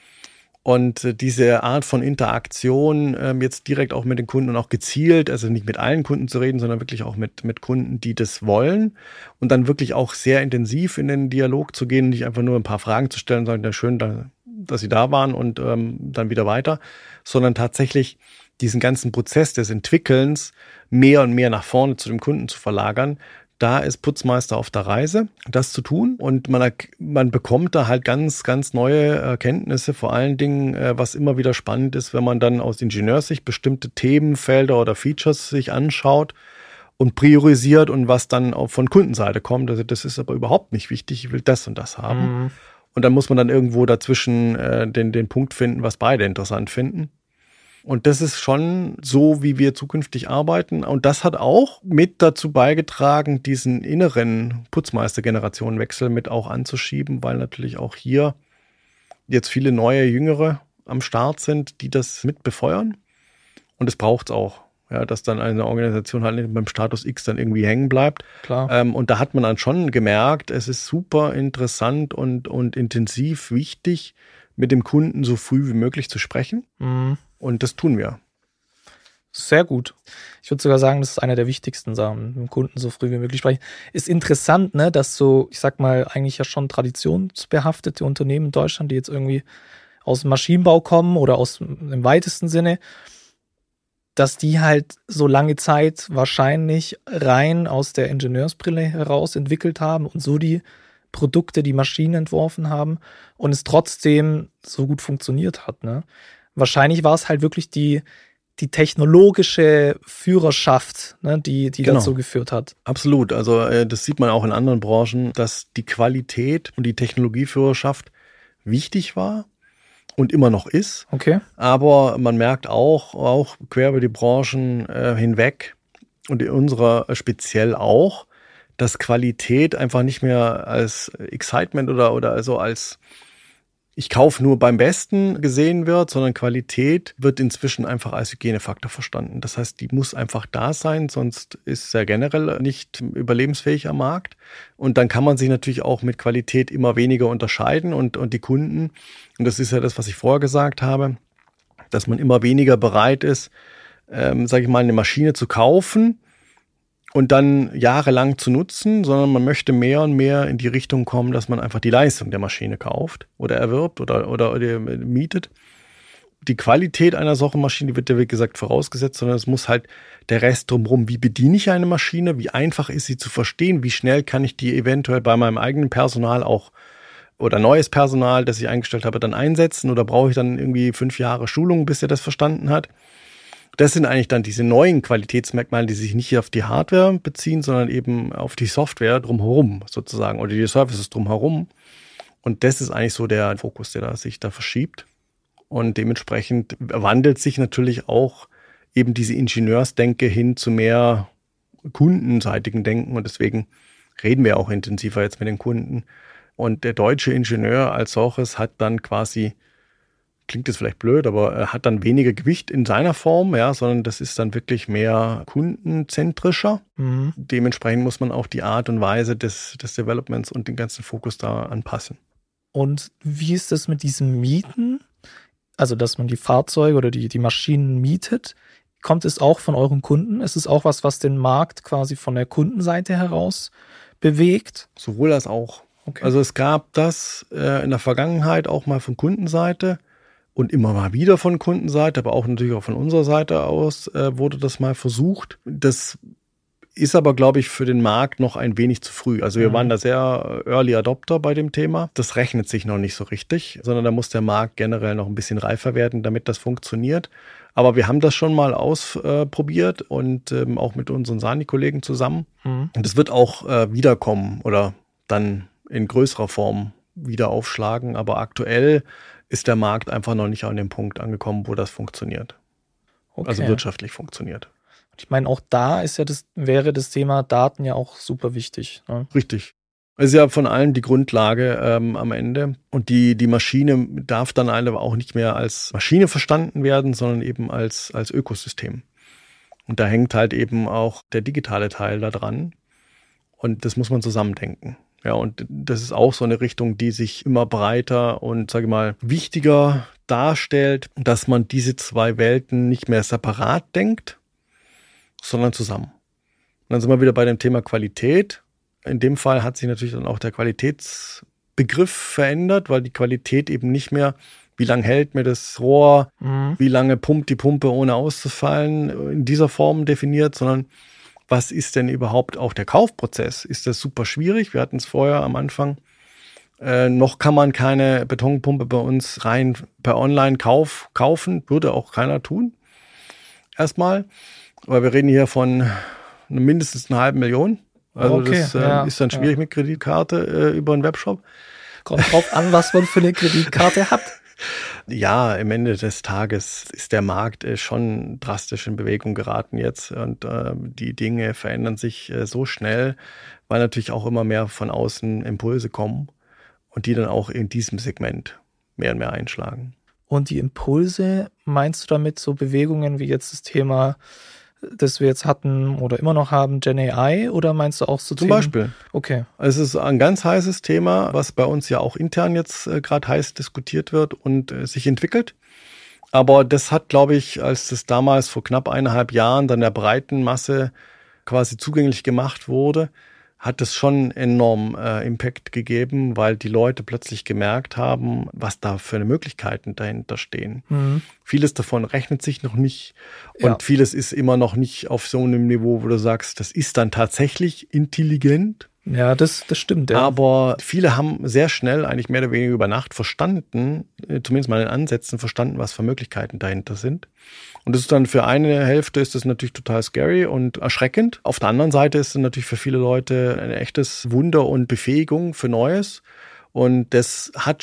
Und äh, diese Art von Interaktion ähm, jetzt direkt auch mit den Kunden und auch gezielt, also nicht mit allen Kunden zu reden, sondern wirklich auch mit, mit Kunden, die das wollen und dann wirklich auch sehr intensiv in den Dialog zu gehen, nicht einfach nur ein paar Fragen zu stellen und sagen, ja, schön, da, dass Sie da waren und ähm, dann wieder weiter, sondern tatsächlich diesen ganzen Prozess des Entwickelns mehr und mehr nach vorne zu dem Kunden zu verlagern. Da ist Putzmeister auf der Reise, das zu tun. Und man, man bekommt da halt ganz, ganz neue Erkenntnisse. Vor allen Dingen, was immer wieder spannend ist, wenn man dann aus Ingenieurssicht bestimmte Themenfelder oder Features sich anschaut und priorisiert und was dann auch von Kundenseite kommt. Also das ist aber überhaupt nicht wichtig. Ich will das und das haben. Mhm. Und dann muss man dann irgendwo dazwischen äh, den, den Punkt finden, was beide interessant finden. Und das ist schon so, wie wir zukünftig arbeiten. Und das hat auch mit dazu beigetragen, diesen inneren Putzmeister-Generationenwechsel mit auch anzuschieben, weil natürlich auch hier jetzt viele neue Jüngere am Start sind, die das mit befeuern. Und es braucht es auch, ja, dass dann eine Organisation halt nicht beim Status X dann irgendwie hängen bleibt. Klar. Ähm, und da hat man dann schon gemerkt, es ist super interessant und, und intensiv wichtig, mit dem Kunden so früh wie möglich zu sprechen. Mhm. Und das tun wir. Sehr gut. Ich würde sogar sagen, das ist einer der wichtigsten Sachen, mit dem Kunden so früh wie möglich sprechen. Ist interessant, ne, dass so, ich sag mal, eigentlich ja schon traditionsbehaftete Unternehmen in Deutschland, die jetzt irgendwie aus dem Maschinenbau kommen oder aus im weitesten Sinne, dass die halt so lange Zeit wahrscheinlich rein aus der Ingenieursbrille heraus entwickelt haben und so die Produkte, die Maschinen entworfen haben und es trotzdem so gut funktioniert hat, ne? Wahrscheinlich war es halt wirklich die, die technologische Führerschaft, ne, die, die genau. dazu geführt hat. Absolut. Also äh, das sieht man auch in anderen Branchen, dass die Qualität und die Technologieführerschaft wichtig war und immer noch ist. Okay. Aber man merkt auch, auch quer über die Branchen äh, hinweg und in unserer speziell auch, dass Qualität einfach nicht mehr als Excitement oder, oder also als ich kaufe nur beim Besten gesehen wird, sondern Qualität wird inzwischen einfach als Hygienefaktor verstanden. Das heißt, die muss einfach da sein, sonst ist er generell nicht überlebensfähig am Markt. Und dann kann man sich natürlich auch mit Qualität immer weniger unterscheiden und, und die Kunden, und das ist ja das, was ich vorher gesagt habe, dass man immer weniger bereit ist, ähm, sage ich mal, eine Maschine zu kaufen und dann jahrelang zu nutzen, sondern man möchte mehr und mehr in die Richtung kommen, dass man einfach die Leistung der Maschine kauft oder erwirbt oder, oder, oder mietet. Die Qualität einer solchen Maschine die wird ja, wie gesagt, vorausgesetzt, sondern es muss halt der Rest drumherum. Wie bediene ich eine Maschine? Wie einfach ist sie zu verstehen? Wie schnell kann ich die eventuell bei meinem eigenen Personal auch oder neues Personal, das ich eingestellt habe, dann einsetzen? Oder brauche ich dann irgendwie fünf Jahre Schulung, bis er das verstanden hat? Das sind eigentlich dann diese neuen Qualitätsmerkmale, die sich nicht auf die Hardware beziehen, sondern eben auf die Software drumherum sozusagen oder die Services drumherum. Und das ist eigentlich so der Fokus, der da sich da verschiebt. Und dementsprechend wandelt sich natürlich auch eben diese Ingenieursdenke hin zu mehr kundenseitigen Denken. Und deswegen reden wir auch intensiver jetzt mit den Kunden. Und der deutsche Ingenieur als solches hat dann quasi, klingt jetzt vielleicht blöd, aber er hat dann weniger Gewicht in seiner Form, ja, sondern das ist dann wirklich mehr kundenzentrischer. Mhm. Dementsprechend muss man auch die Art und Weise des, des Developments und den ganzen Fokus da anpassen. Und wie ist das mit diesem Mieten? Also, dass man die Fahrzeuge oder die, die Maschinen mietet. Kommt es auch von euren Kunden? Ist es auch was, was den Markt quasi von der Kundenseite heraus bewegt? Sowohl als auch. Okay. Also es gab das äh, in der Vergangenheit auch mal von Kundenseite. Und immer mal wieder von Kundenseite, aber auch natürlich auch von unserer Seite aus äh, wurde das mal versucht. Das ist aber, glaube ich, für den Markt noch ein wenig zu früh. Also wir mhm. waren da sehr Early Adopter bei dem Thema. Das rechnet sich noch nicht so richtig, sondern da muss der Markt generell noch ein bisschen reifer werden, damit das funktioniert. Aber wir haben das schon mal ausprobiert und ähm, auch mit unseren Sani-Kollegen zusammen. Mhm. Und es wird auch äh, wiederkommen oder dann in größerer Form wieder aufschlagen. Aber aktuell ist der Markt einfach noch nicht an dem Punkt angekommen, wo das funktioniert. Okay. Also wirtschaftlich funktioniert. Ich meine, auch da ist ja das, wäre das Thema Daten ja auch super wichtig. Ne? Richtig. Es ist ja von allem die Grundlage ähm, am Ende. Und die, die Maschine darf dann einfach auch nicht mehr als Maschine verstanden werden, sondern eben als, als Ökosystem. Und da hängt halt eben auch der digitale Teil da dran. Und das muss man zusammendenken. Ja, und das ist auch so eine Richtung, die sich immer breiter und, sage ich mal, wichtiger darstellt, dass man diese zwei Welten nicht mehr separat denkt, sondern zusammen. Und dann sind wir wieder bei dem Thema Qualität. In dem Fall hat sich natürlich dann auch der Qualitätsbegriff verändert, weil die Qualität eben nicht mehr, wie lange hält mir das Rohr, mhm. wie lange pumpt die Pumpe ohne auszufallen, in dieser Form definiert, sondern was ist denn überhaupt auch der Kaufprozess? Ist das super schwierig? Wir hatten es vorher am Anfang. Äh, noch kann man keine Betonpumpe bei uns rein per Online-Kauf kaufen, würde auch keiner tun. Erstmal, weil wir reden hier von mindestens einer halben Million. Also okay, das äh, ja, ist dann schwierig ja. mit Kreditkarte äh, über einen Webshop. Kommt drauf an, was man für eine Kreditkarte hat. Ja, am Ende des Tages ist der Markt äh, schon drastisch in Bewegung geraten jetzt und äh, die Dinge verändern sich äh, so schnell, weil natürlich auch immer mehr von außen Impulse kommen und die dann auch in diesem Segment mehr und mehr einschlagen. Und die Impulse, meinst du damit so Bewegungen wie jetzt das Thema, das wir jetzt hatten oder immer noch haben, Gen A I, oder meinst du auch so Zum Themen? Beispiel. Okay. Es ist ein ganz heißes Thema, was bei uns ja auch intern jetzt äh, gerade heiß diskutiert wird und äh, sich entwickelt. Aber das hat, glaube ich, als das damals vor knapp eineinhalb Jahren dann der breiten Masse quasi zugänglich gemacht wurde, hat es schon enorm äh, Impact gegeben, weil die Leute plötzlich gemerkt haben, was da für Möglichkeiten dahinter stehen. Mhm. Vieles davon rechnet sich noch nicht und ja. vieles ist immer noch nicht auf so einem Niveau, wo du sagst, das ist dann tatsächlich intelligent. Ja, das, das stimmt. Ja. Aber viele haben sehr schnell, eigentlich mehr oder weniger über Nacht verstanden, zumindest mal in Ansätzen verstanden, was für Möglichkeiten dahinter sind. Und das ist dann für eine Hälfte ist das natürlich total scary und erschreckend. Auf der anderen Seite ist es natürlich für viele Leute ein echtes Wunder und Befähigung für Neues. Und das hat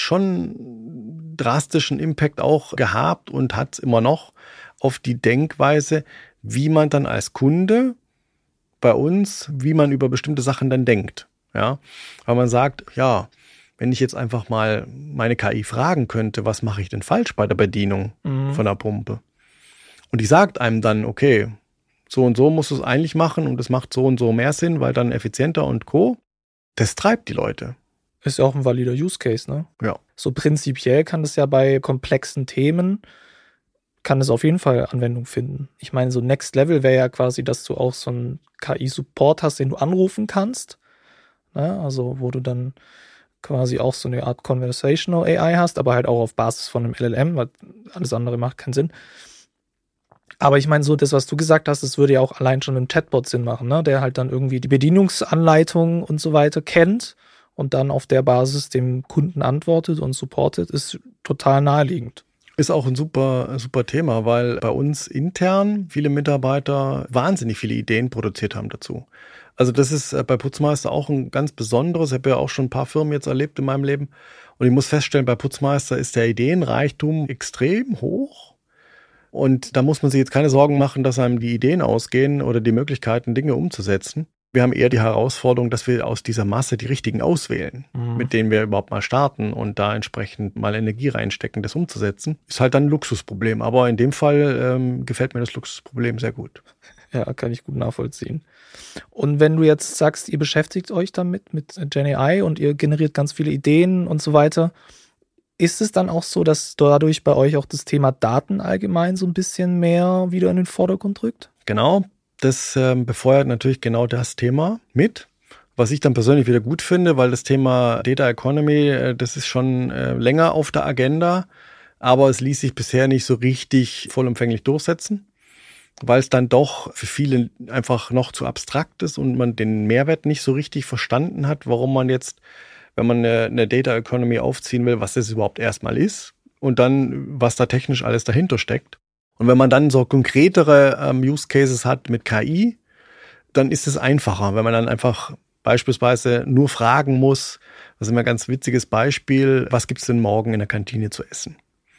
schon drastischen Impact auch gehabt und hat es immer noch auf die Denkweise, wie man dann als Kunde bei uns, wie man über bestimmte Sachen dann denkt. Ja, weil man sagt, ja, wenn ich jetzt einfach mal meine K I fragen könnte, was mache ich denn falsch bei der Bedienung mhm. von der Pumpe? Und die sagt einem dann, okay, so und so musst du es eigentlich machen und es macht so und so mehr Sinn, weil dann effizienter und Co. Das treibt die Leute. Ist ja auch ein valider Use Case, ne? Ja. So prinzipiell kann das ja bei komplexen Themen, kann es auf jeden Fall Anwendung finden. Ich meine, so Next Level wäre ja quasi, dass du auch so einen K I-Support hast, den du anrufen kannst. Ne? Also wo du dann quasi auch so eine Art Conversational A I hast, aber halt auch auf Basis von einem L L M, weil alles andere macht keinen Sinn. Aber ich meine, so das, was du gesagt hast, das würde ja auch allein schon im Chatbot Sinn machen, ne? Der halt dann irgendwie die Bedienungsanleitung und so weiter kennt und dann auf der Basis dem Kunden antwortet und supportet, ist total naheliegend. Ist auch ein super, super Thema, weil bei uns intern viele Mitarbeiter wahnsinnig viele Ideen produziert haben dazu. Also das ist bei Putzmeister auch ein ganz besonderes. Ich habe ja auch schon ein paar Firmen jetzt erlebt in meinem Leben. Und ich muss feststellen, bei Putzmeister ist der Ideenreichtum extrem hoch. Und da muss man sich jetzt keine Sorgen machen, dass einem die Ideen ausgehen oder die Möglichkeiten, Dinge umzusetzen. Wir haben eher die Herausforderung, dass wir aus dieser Masse die richtigen auswählen, mhm. mit denen wir überhaupt mal starten und da entsprechend mal Energie reinstecken, das umzusetzen. Ist halt dann ein Luxusproblem. Aber in dem Fall ähm, gefällt mir das Luxusproblem sehr gut. Ja, kann ich gut nachvollziehen. Und wenn du jetzt sagst, ihr beschäftigt euch damit mit Gen A I und ihr generiert ganz viele Ideen und so weiter, ist es dann auch so, dass dadurch bei euch auch das Thema Daten allgemein so ein bisschen mehr wieder in den Vordergrund rückt? Genau. Das äh, befeuert natürlich genau das Thema mit, was ich dann persönlich wieder gut finde, weil das Thema Data Economy, äh, das ist schon äh, länger auf der Agenda, aber es ließ sich bisher nicht so richtig vollumfänglich durchsetzen, weil es dann doch für viele einfach noch zu abstrakt ist und man den Mehrwert nicht so richtig verstanden hat, warum man jetzt, wenn man eine, eine Data Economy aufziehen will, was das überhaupt erstmal ist und dann, was da technisch alles dahinter steckt. Und wenn man dann so konkretere ähm, Use Cases hat mit K I, dann ist es einfacher, wenn man dann einfach beispielsweise nur fragen muss, Das ist immer ein ganz witziges Beispiel. Was gibt's denn morgen in der Kantine zu essen?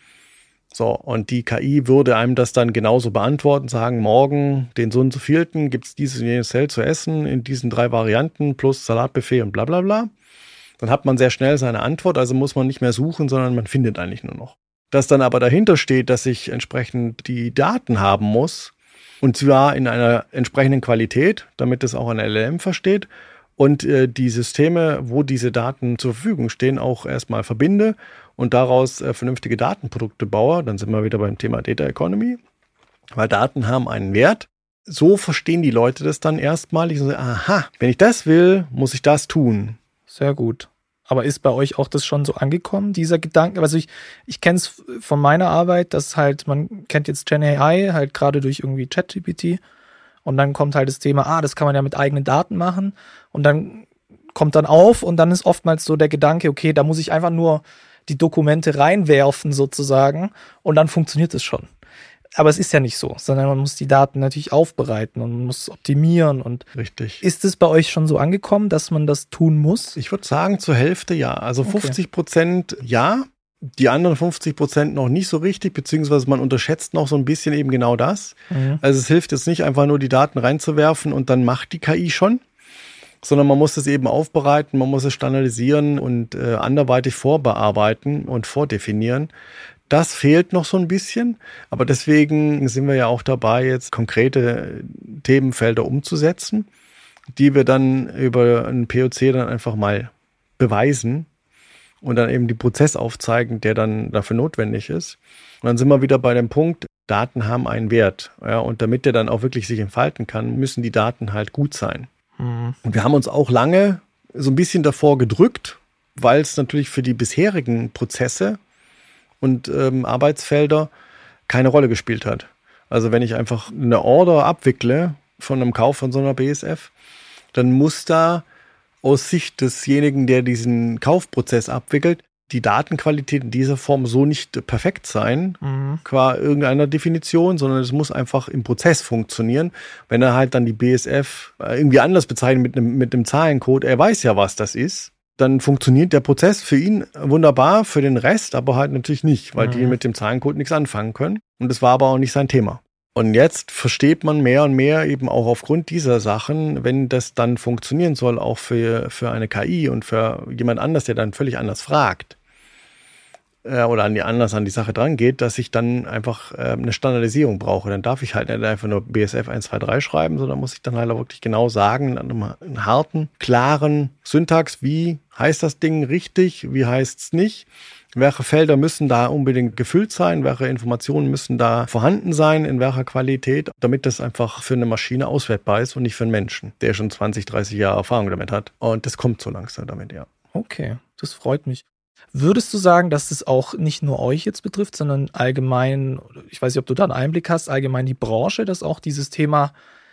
So, und die K I würde einem das dann genauso beantworten, sagen, morgen, den so und so vielten, gibt's dieses und jenes Zelt zu essen in diesen drei Varianten plus Salatbuffet und bla bla bla. Dann hat man sehr schnell seine Antwort, also muss man nicht mehr suchen, sondern man findet eigentlich nur noch. Dass dann aber dahinter steht, dass ich entsprechend die Daten haben muss, und zwar in einer entsprechenden Qualität, damit es auch ein L L M versteht, und äh, die Systeme, wo diese Daten zur Verfügung stehen, auch erstmal verbinde und daraus äh, vernünftige Datenprodukte baue, dann sind wir wieder beim Thema Data Economy, weil Daten haben einen Wert. So verstehen die Leute das dann erstmalig und sagen, aha, wenn ich das will, muss ich das tun. Sehr gut. Aber ist bei euch auch das schon so angekommen, dieser Gedanke? Also ich, ich kenne es von meiner Arbeit, dass halt, man kennt jetzt Gen A I, halt gerade durch irgendwie ChatGPT. Und dann kommt halt das Thema, ah, das kann man ja mit eigenen Daten machen. Und dann kommt dann auf und dann ist oftmals so der Gedanke, okay, da muss ich einfach nur die Dokumente reinwerfen sozusagen und dann funktioniert es schon. Aber es ist ja nicht so, sondern man muss die Daten natürlich aufbereiten und man muss optimieren. Und richtig. Ist es bei euch schon so angekommen, dass man das tun muss? Ich würde sagen, zur Hälfte ja. Also fünfzig Prozent ja, die anderen fünfzig Prozent noch nicht so richtig, beziehungsweise man unterschätzt noch so ein bisschen eben genau das. Mhm. Also es hilft jetzt nicht einfach nur die Daten reinzuwerfen und dann macht die K I schon, sondern man muss es eben aufbereiten, man muss es standardisieren und äh, anderweitig vorbearbeiten und vordefinieren. Das fehlt noch so ein bisschen, aber deswegen sind wir ja auch dabei, jetzt konkrete Themenfelder umzusetzen, die wir dann über einen P O C dann einfach mal beweisen und dann eben den Prozess aufzeigen, der dann dafür notwendig ist. Und dann sind wir wieder bei dem Punkt, Daten haben einen Wert. Ja, und damit der dann auch wirklich sich entfalten kann, müssen die Daten halt gut sein. Mhm. Und wir haben uns auch lange so ein bisschen davor gedrückt, weil es natürlich für die bisherigen Prozesse und ähm, Arbeitsfelder keine Rolle gespielt hat. Also wenn ich einfach eine Order abwickle von einem Kauf von so einer B S F, dann muss da aus Sicht desjenigen, der diesen Kaufprozess abwickelt, die Datenqualität in dieser Form so nicht perfekt sein, mhm. qua irgendeiner Definition, sondern es muss einfach im Prozess funktionieren. Wenn er halt dann die B S F irgendwie anders bezeichnet mit einem, mit einem Zahlencode, er weiß ja, was das ist, dann funktioniert der Prozess für ihn wunderbar, für den Rest aber halt natürlich nicht, weil mhm. die mit dem Zahlencode nichts anfangen können. Und das war aber auch nicht sein Thema. Und jetzt versteht man mehr und mehr eben auch aufgrund dieser Sachen, wenn das dann funktionieren soll, auch für, für eine K I und für jemand anders, der dann völlig anders fragt äh, oder an die, anders an die Sache dran geht, dass ich dann einfach äh, eine Standardisierung brauche. Dann darf ich halt nicht einfach nur B S F eins zwei drei schreiben, sondern muss ich dann halt auch wirklich genau sagen, einen harten, klaren Syntax, wie heißt das Ding richtig, wie heißt es nicht. Welche Felder müssen da unbedingt gefüllt sein? Welche Informationen müssen da vorhanden sein? In welcher Qualität? Damit das einfach für eine Maschine auswertbar ist und nicht für einen Menschen, der schon zwanzig, dreißig Jahre Erfahrung damit hat. Und das kommt so langsam damit, ja. Okay, das freut mich. Würdest du sagen, dass das auch nicht nur euch jetzt betrifft, sondern allgemein, ich weiß nicht, ob du da einen Einblick hast, allgemein die Branche, dass auch dieses Thema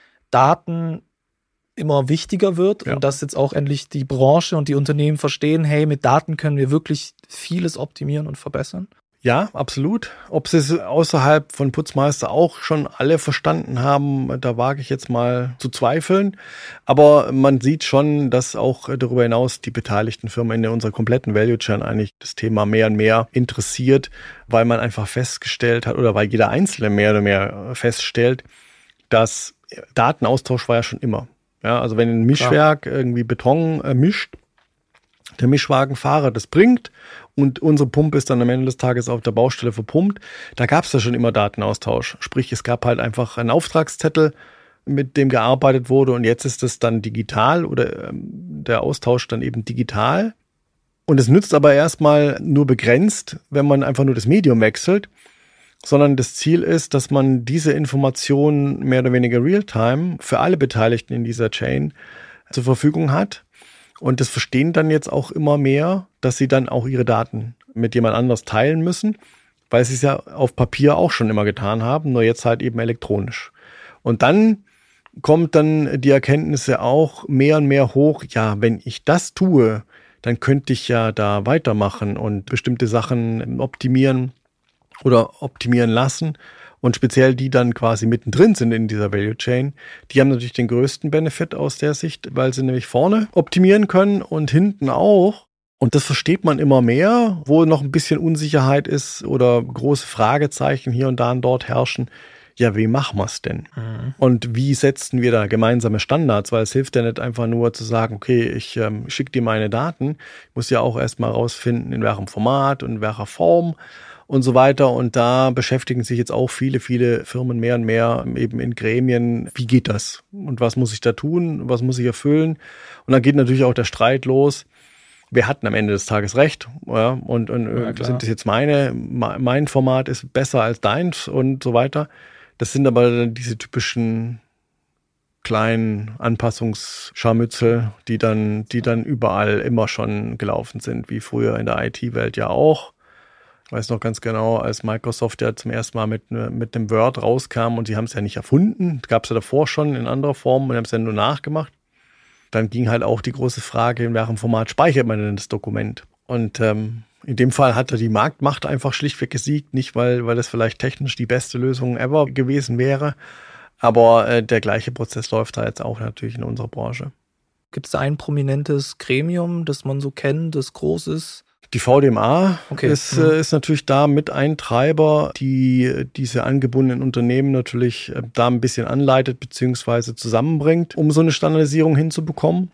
Daten immer wichtiger wird ja. und dass jetzt auch endlich die Branche und die Unternehmen verstehen, hey, mit Daten können wir wirklich vieles optimieren und verbessern? Ja, absolut. Ob sie es außerhalb von Putzmeister auch schon alle verstanden haben, da wage ich jetzt mal zu zweifeln. Aber man sieht schon, dass auch darüber hinaus die beteiligten Firmen in unserer kompletten Value Chain eigentlich das Thema mehr und mehr interessiert, weil man einfach festgestellt hat oder weil jeder Einzelne mehr oder mehr feststellt, dass Datenaustausch war ja schon immer. Ja, also wenn ein Mischwerk Klar. irgendwie Beton äh, mischt, der Mischwagenfahrer das bringt und unsere Pumpe ist dann am Ende des Tages auf der Baustelle verpumpt, da gab es ja schon immer Datenaustausch. Sprich, es gab halt einfach einen Auftragszettel, mit dem gearbeitet wurde und jetzt ist es dann digital oder ähm, der Austausch dann eben digital. Und es nützt aber erstmal nur begrenzt, wenn man einfach nur das Medium wechselt, sondern das Ziel ist, dass man diese Informationen mehr oder weniger real-time für alle Beteiligten in dieser Chain zur Verfügung hat. Und das verstehen dann jetzt auch immer mehr, dass sie dann auch ihre Daten mit jemand anders teilen müssen, weil sie es ja auf Papier auch schon immer getan haben, nur jetzt halt eben elektronisch. Und dann kommt dann die Erkenntnisse auch mehr und mehr hoch, ja, wenn ich das tue, dann könnte ich ja da weitermachen und bestimmte Sachen optimieren oder optimieren lassen. Und speziell die dann quasi mittendrin sind in dieser Value Chain, die haben natürlich den größten Benefit aus der Sicht, weil sie nämlich vorne optimieren können und hinten auch. Und das versteht man immer mehr, wo noch ein bisschen Unsicherheit ist oder große Fragezeichen hier und da und dort herrschen. Ja, wie machen wir es denn? Mhm. Und wie setzen wir da gemeinsame Standards? Weil es hilft ja nicht einfach nur zu sagen, okay, ich ähm, schicke dir meine Daten. Ich muss ja auch erstmal rausfinden, in welchem Format und in welcher Form und so weiter. Und da beschäftigen sich jetzt auch viele, viele Firmen mehr und mehr eben in Gremien. Wie geht das? Und was muss ich da tun? Was muss ich erfüllen? Und dann geht natürlich auch der Streit los. Wer hat am Ende des Tages recht? Ja, und und ja, sind das jetzt meine, mein Format ist besser als deins und so weiter. Das sind aber dann diese typischen kleinen Anpassungsscharmützel, die dann, die dann überall immer schon gelaufen sind, wie früher in der I T-Welt ja auch. Ich weiß noch ganz genau, als Microsoft ja zum ersten Mal mit, mit dem Word rauskam und sie haben es ja nicht erfunden, das gab es ja davor schon in anderer Form und haben es ja nur nachgemacht. Dann ging halt auch die große Frage, in welchem Format speichert man denn das Dokument? Und ähm, in dem Fall hatte die Marktmacht einfach schlichtweg gesiegt, nicht weil, weil das vielleicht technisch die beste Lösung ever gewesen wäre, aber äh, der gleiche Prozess läuft da jetzt auch natürlich in unserer Branche. Gibt es da ein prominentes Gremium, das man so kennt, das groß ist? Die V D M A okay. ist, mhm. äh, ist natürlich da mit ein Treiber, die diese angebundenen Unternehmen natürlich äh, da ein bisschen anleitet bzw. zusammenbringt, um so eine Standardisierung hinzubekommen.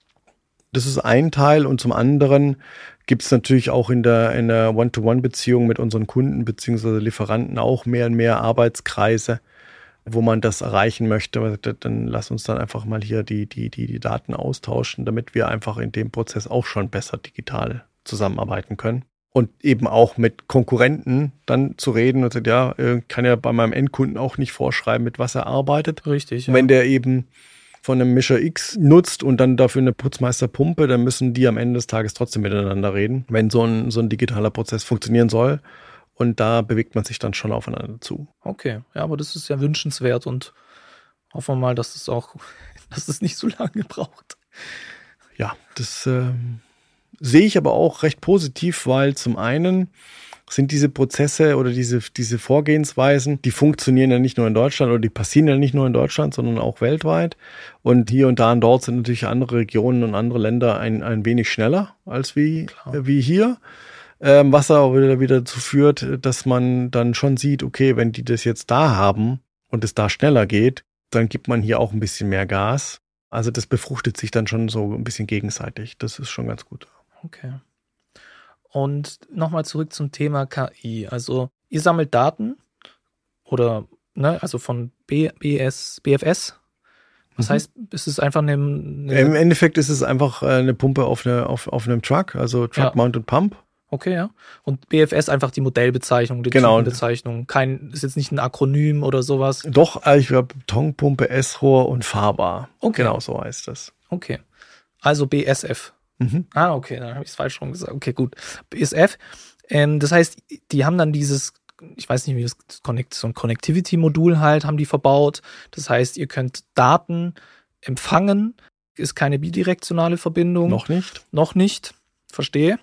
Das ist ein Teil und zum anderen gibt es natürlich auch in der, in der One-to-One-Beziehung mit unseren Kunden bzw. Lieferanten auch mehr und mehr Arbeitskreise, wo man das erreichen möchte. Dann lass uns dann einfach mal hier die, die, die, die Daten austauschen, damit wir einfach in dem Prozess auch schon besser digital zusammenarbeiten können. Und eben auch mit Konkurrenten dann zu reden und sagen, ja, kann ja bei meinem Endkunden auch nicht vorschreiben, mit was er arbeitet. Richtig. Ja. Wenn der eben von einem Mischer X nutzt und dann dafür eine Putzmeisterpumpe, dann müssen die am Ende des Tages trotzdem miteinander reden, wenn so ein, so ein digitaler Prozess funktionieren soll. Und da bewegt man sich dann schon aufeinander zu. Okay, ja, aber das ist ja wünschenswert und hoffen wir mal, dass es auch, dass es nicht so lange braucht. Ja, das äh, sehe ich aber auch recht positiv, weil zum einen sind diese Prozesse oder diese, diese Vorgehensweisen, die funktionieren ja nicht nur in Deutschland oder die passieren ja nicht nur in Deutschland, sondern auch weltweit. Und hier und da und dort sind natürlich andere Regionen und andere Länder ein, ein wenig schneller als wie, äh, wie hier. Ähm, was aber wieder, wieder dazu führt, dass man dann schon sieht, okay, wenn die das jetzt da haben und es da schneller geht, dann gibt man hier auch ein bisschen mehr Gas. Also das befruchtet sich dann schon so ein bisschen gegenseitig. Das ist schon ganz gut. Okay. Und nochmal zurück zum Thema K I. Also ihr sammelt Daten oder, ne, also von B, BS, B F S. Was mhm. heißt, ist es einfach eine, eine... Im Endeffekt ist es einfach eine Pumpe auf, eine, auf, auf einem Truck, also Truck ja. Mounted Pump. Okay, ja. Und B F S einfach die Modellbezeichnung, die genau. Typenbezeichnung. Kein, ist jetzt nicht ein Akronym oder sowas. Doch, ich glaube Betonpumpe, S-Rohr und fahrbar. Okay. Genau so heißt das. Okay. Also B S F. Mhm. Ah, okay, dann habe ich es falsch rum gesagt. Okay, gut. B S F. Ähm, das heißt, die haben dann dieses, ich weiß nicht, wie das Connect, so ein Connectivity-Modul halt, haben die verbaut. Das heißt, ihr könnt Daten empfangen. Ist keine bidirektionale Verbindung. Noch nicht. Noch nicht. Verstehe.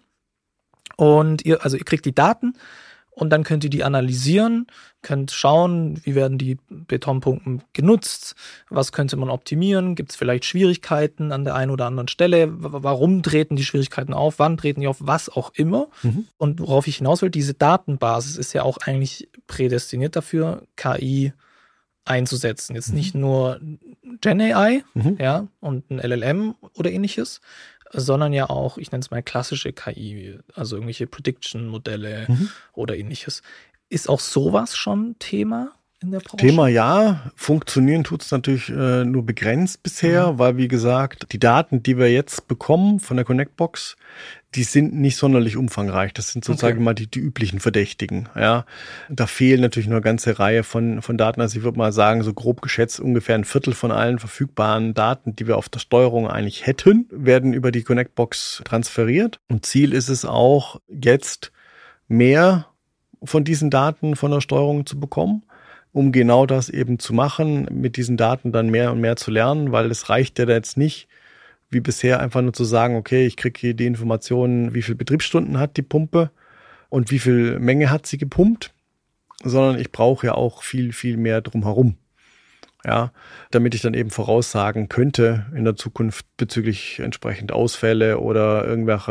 Und ihr, also ihr kriegt die Daten und dann könnt ihr die analysieren, könnt schauen, wie werden die Betonpumpen genutzt, was könnte man optimieren, gibt es vielleicht Schwierigkeiten an der einen oder anderen Stelle, warum treten die Schwierigkeiten auf, wann treten die auf, was auch immer. Mhm. Und worauf ich hinaus will, diese Datenbasis ist ja auch eigentlich prädestiniert dafür, K I einzusetzen. Jetzt mhm. nicht nur Gen A I mhm. ja, und ein L L M oder ähnliches, sondern ja auch, ich nenne es mal klassische K I, also irgendwelche Prediction-Modelle mhm. oder ähnliches. Ist auch sowas schon Thema in der Branche? Thema ja, funktionieren tut es natürlich äh, nur begrenzt bisher, mhm. weil wie gesagt, die Daten, die wir jetzt bekommen von der Connectbox, die sind nicht sonderlich umfangreich. Das sind sozusagen okay. mal die, die üblichen Verdächtigen. Ja, da fehlen natürlich nur eine ganze Reihe von, von Daten. Also ich würde mal sagen, so grob geschätzt ungefähr ein Viertel von allen verfügbaren Daten, die wir auf der Steuerung eigentlich hätten, werden über die Connectbox transferiert. Und Ziel ist es auch, jetzt mehr von diesen Daten von der Steuerung zu bekommen, um genau das eben zu machen, mit diesen Daten dann mehr und mehr zu lernen, weil es reicht ja jetzt nicht, wie bisher einfach nur zu sagen, okay, ich kriege hier die Informationen, wie viel Betriebsstunden hat die Pumpe und wie viel Menge hat sie gepumpt, sondern ich brauche ja auch viel, viel mehr drumherum. Ja, damit ich dann eben voraussagen könnte in der Zukunft bezüglich entsprechend Ausfälle oder irgendwelcher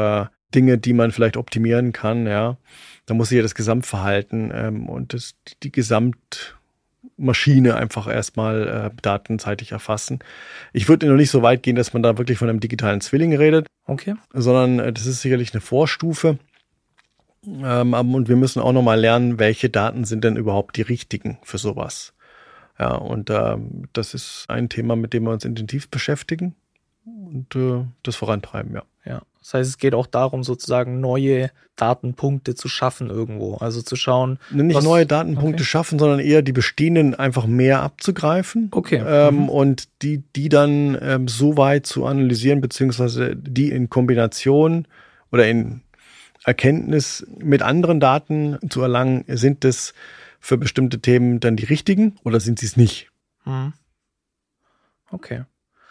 Dinge, die man vielleicht optimieren kann, ja. Da muss sich ja das Gesamtverhalten ähm, und das, die Gesamtmaschine einfach erstmal äh, datenseitig erfassen. Ich würde noch nicht so weit gehen, dass man da wirklich von einem digitalen Zwilling redet, Okay. sondern äh, das ist sicherlich eine Vorstufe. Ähm, und wir müssen auch nochmal lernen, welche Daten sind denn überhaupt die richtigen für sowas. Ja, und äh, das ist ein Thema, mit dem wir uns intensiv beschäftigen und äh, das vorantreiben, ja. Ja, das heißt, es geht auch darum, sozusagen neue Datenpunkte zu schaffen irgendwo. Also zu schauen. Nicht was, neue Datenpunkte okay. schaffen, sondern eher die bestehenden einfach mehr abzugreifen. Okay. Ähm, Mhm. Und die, die dann ähm, so weit zu analysieren, beziehungsweise die in Kombination oder in Erkenntnis mit anderen Daten zu erlangen, sind das für bestimmte Themen dann die richtigen oder sind sie es nicht? Mhm. Okay.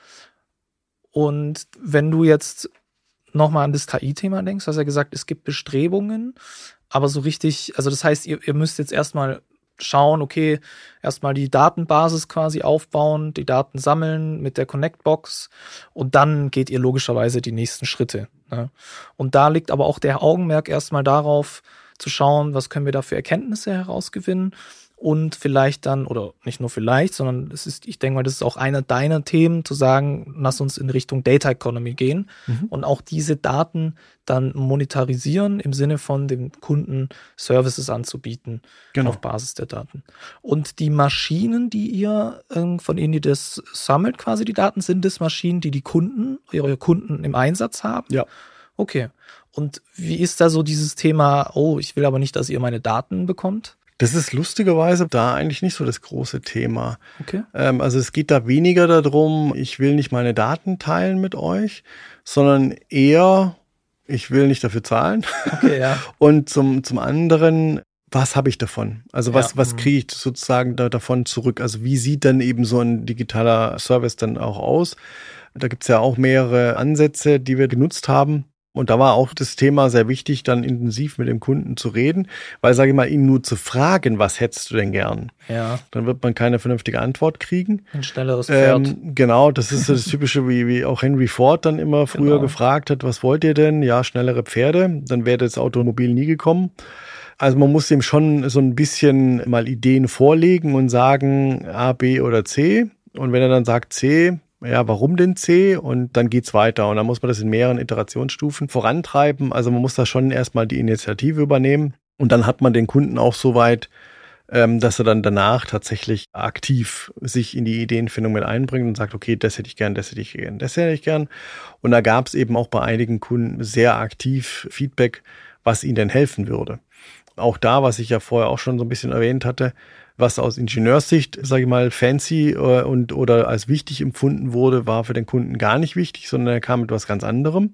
Und wenn du jetzt nochmal an das K I-Thema denkst, hast du ja gesagt, es gibt Bestrebungen, aber so richtig, also das heißt, ihr, ihr müsst jetzt erstmal schauen, okay, erstmal die Datenbasis quasi aufbauen, die Daten sammeln mit der Connect-Box und dann geht ihr logischerweise die nächsten Schritte. Ne? Und da liegt aber auch der Augenmerk erstmal darauf, zu schauen, was können wir da für Erkenntnisse herausgewinnen und vielleicht dann, oder nicht nur vielleicht, sondern es ist, ich denke mal, das ist auch einer deiner Themen, zu sagen, lass uns in Richtung Data Economy gehen mhm. und auch diese Daten dann monetarisieren im Sinne von dem Kunden Services anzubieten genau. auf Basis der Daten. Und die Maschinen, die ihr, von denen ihr das sammelt, quasi die Daten, sind das Maschinen, die die Kunden, eure Kunden im Einsatz haben? Ja. Okay. Und wie ist da so dieses Thema, oh, ich will aber nicht, dass ihr meine Daten bekommt? Das ist lustigerweise da eigentlich nicht so das große Thema. Okay. Ähm, also es geht da weniger darum, ich will nicht meine Daten teilen mit euch, sondern eher, ich will nicht dafür zahlen. Okay, ja. Und zum, zum anderen, was habe ich davon? Also was, ja. was kriege ich sozusagen da, davon zurück? Also wie sieht dann eben so ein digitaler Service dann auch aus? Da gibt's ja auch mehrere Ansätze, die wir genutzt haben. Und da war auch das Thema sehr wichtig, dann intensiv mit dem Kunden zu reden, weil, sage ich mal, ihn nur zu fragen, was hättest du denn gern? Ja. Dann wird man keine vernünftige Antwort kriegen. Ein schnelleres Pferd. Ähm, genau, das ist so das Typische, wie, wie auch Henry Ford dann immer früher genau. gefragt hat, was wollt ihr denn? Ja, schnellere Pferde. Dann wäre das Automobil nie gekommen. Also man muss ihm schon so ein bisschen mal Ideen vorlegen und sagen A, B oder C. Und wenn er dann sagt C, ja, warum denn C? Und dann geht's weiter. Und dann muss man das in mehreren Iterationsstufen vorantreiben. Also man muss da schon erstmal die Initiative übernehmen. Und dann hat man den Kunden auch so weit, ähm, dass er dann danach tatsächlich aktiv sich in die Ideenfindung mit einbringt und sagt, okay, das hätte ich gern, das hätte ich gern, das hätte ich gern. Und da gab's eben auch bei einigen Kunden sehr aktiv Feedback, was ihnen denn helfen würde. Auch da, was ich ja vorher auch schon so ein bisschen erwähnt hatte, was aus Ingenieurssicht, sage ich mal, fancy äh, und oder als wichtig empfunden wurde, war für den Kunden gar nicht wichtig, sondern er kam mit was ganz anderem.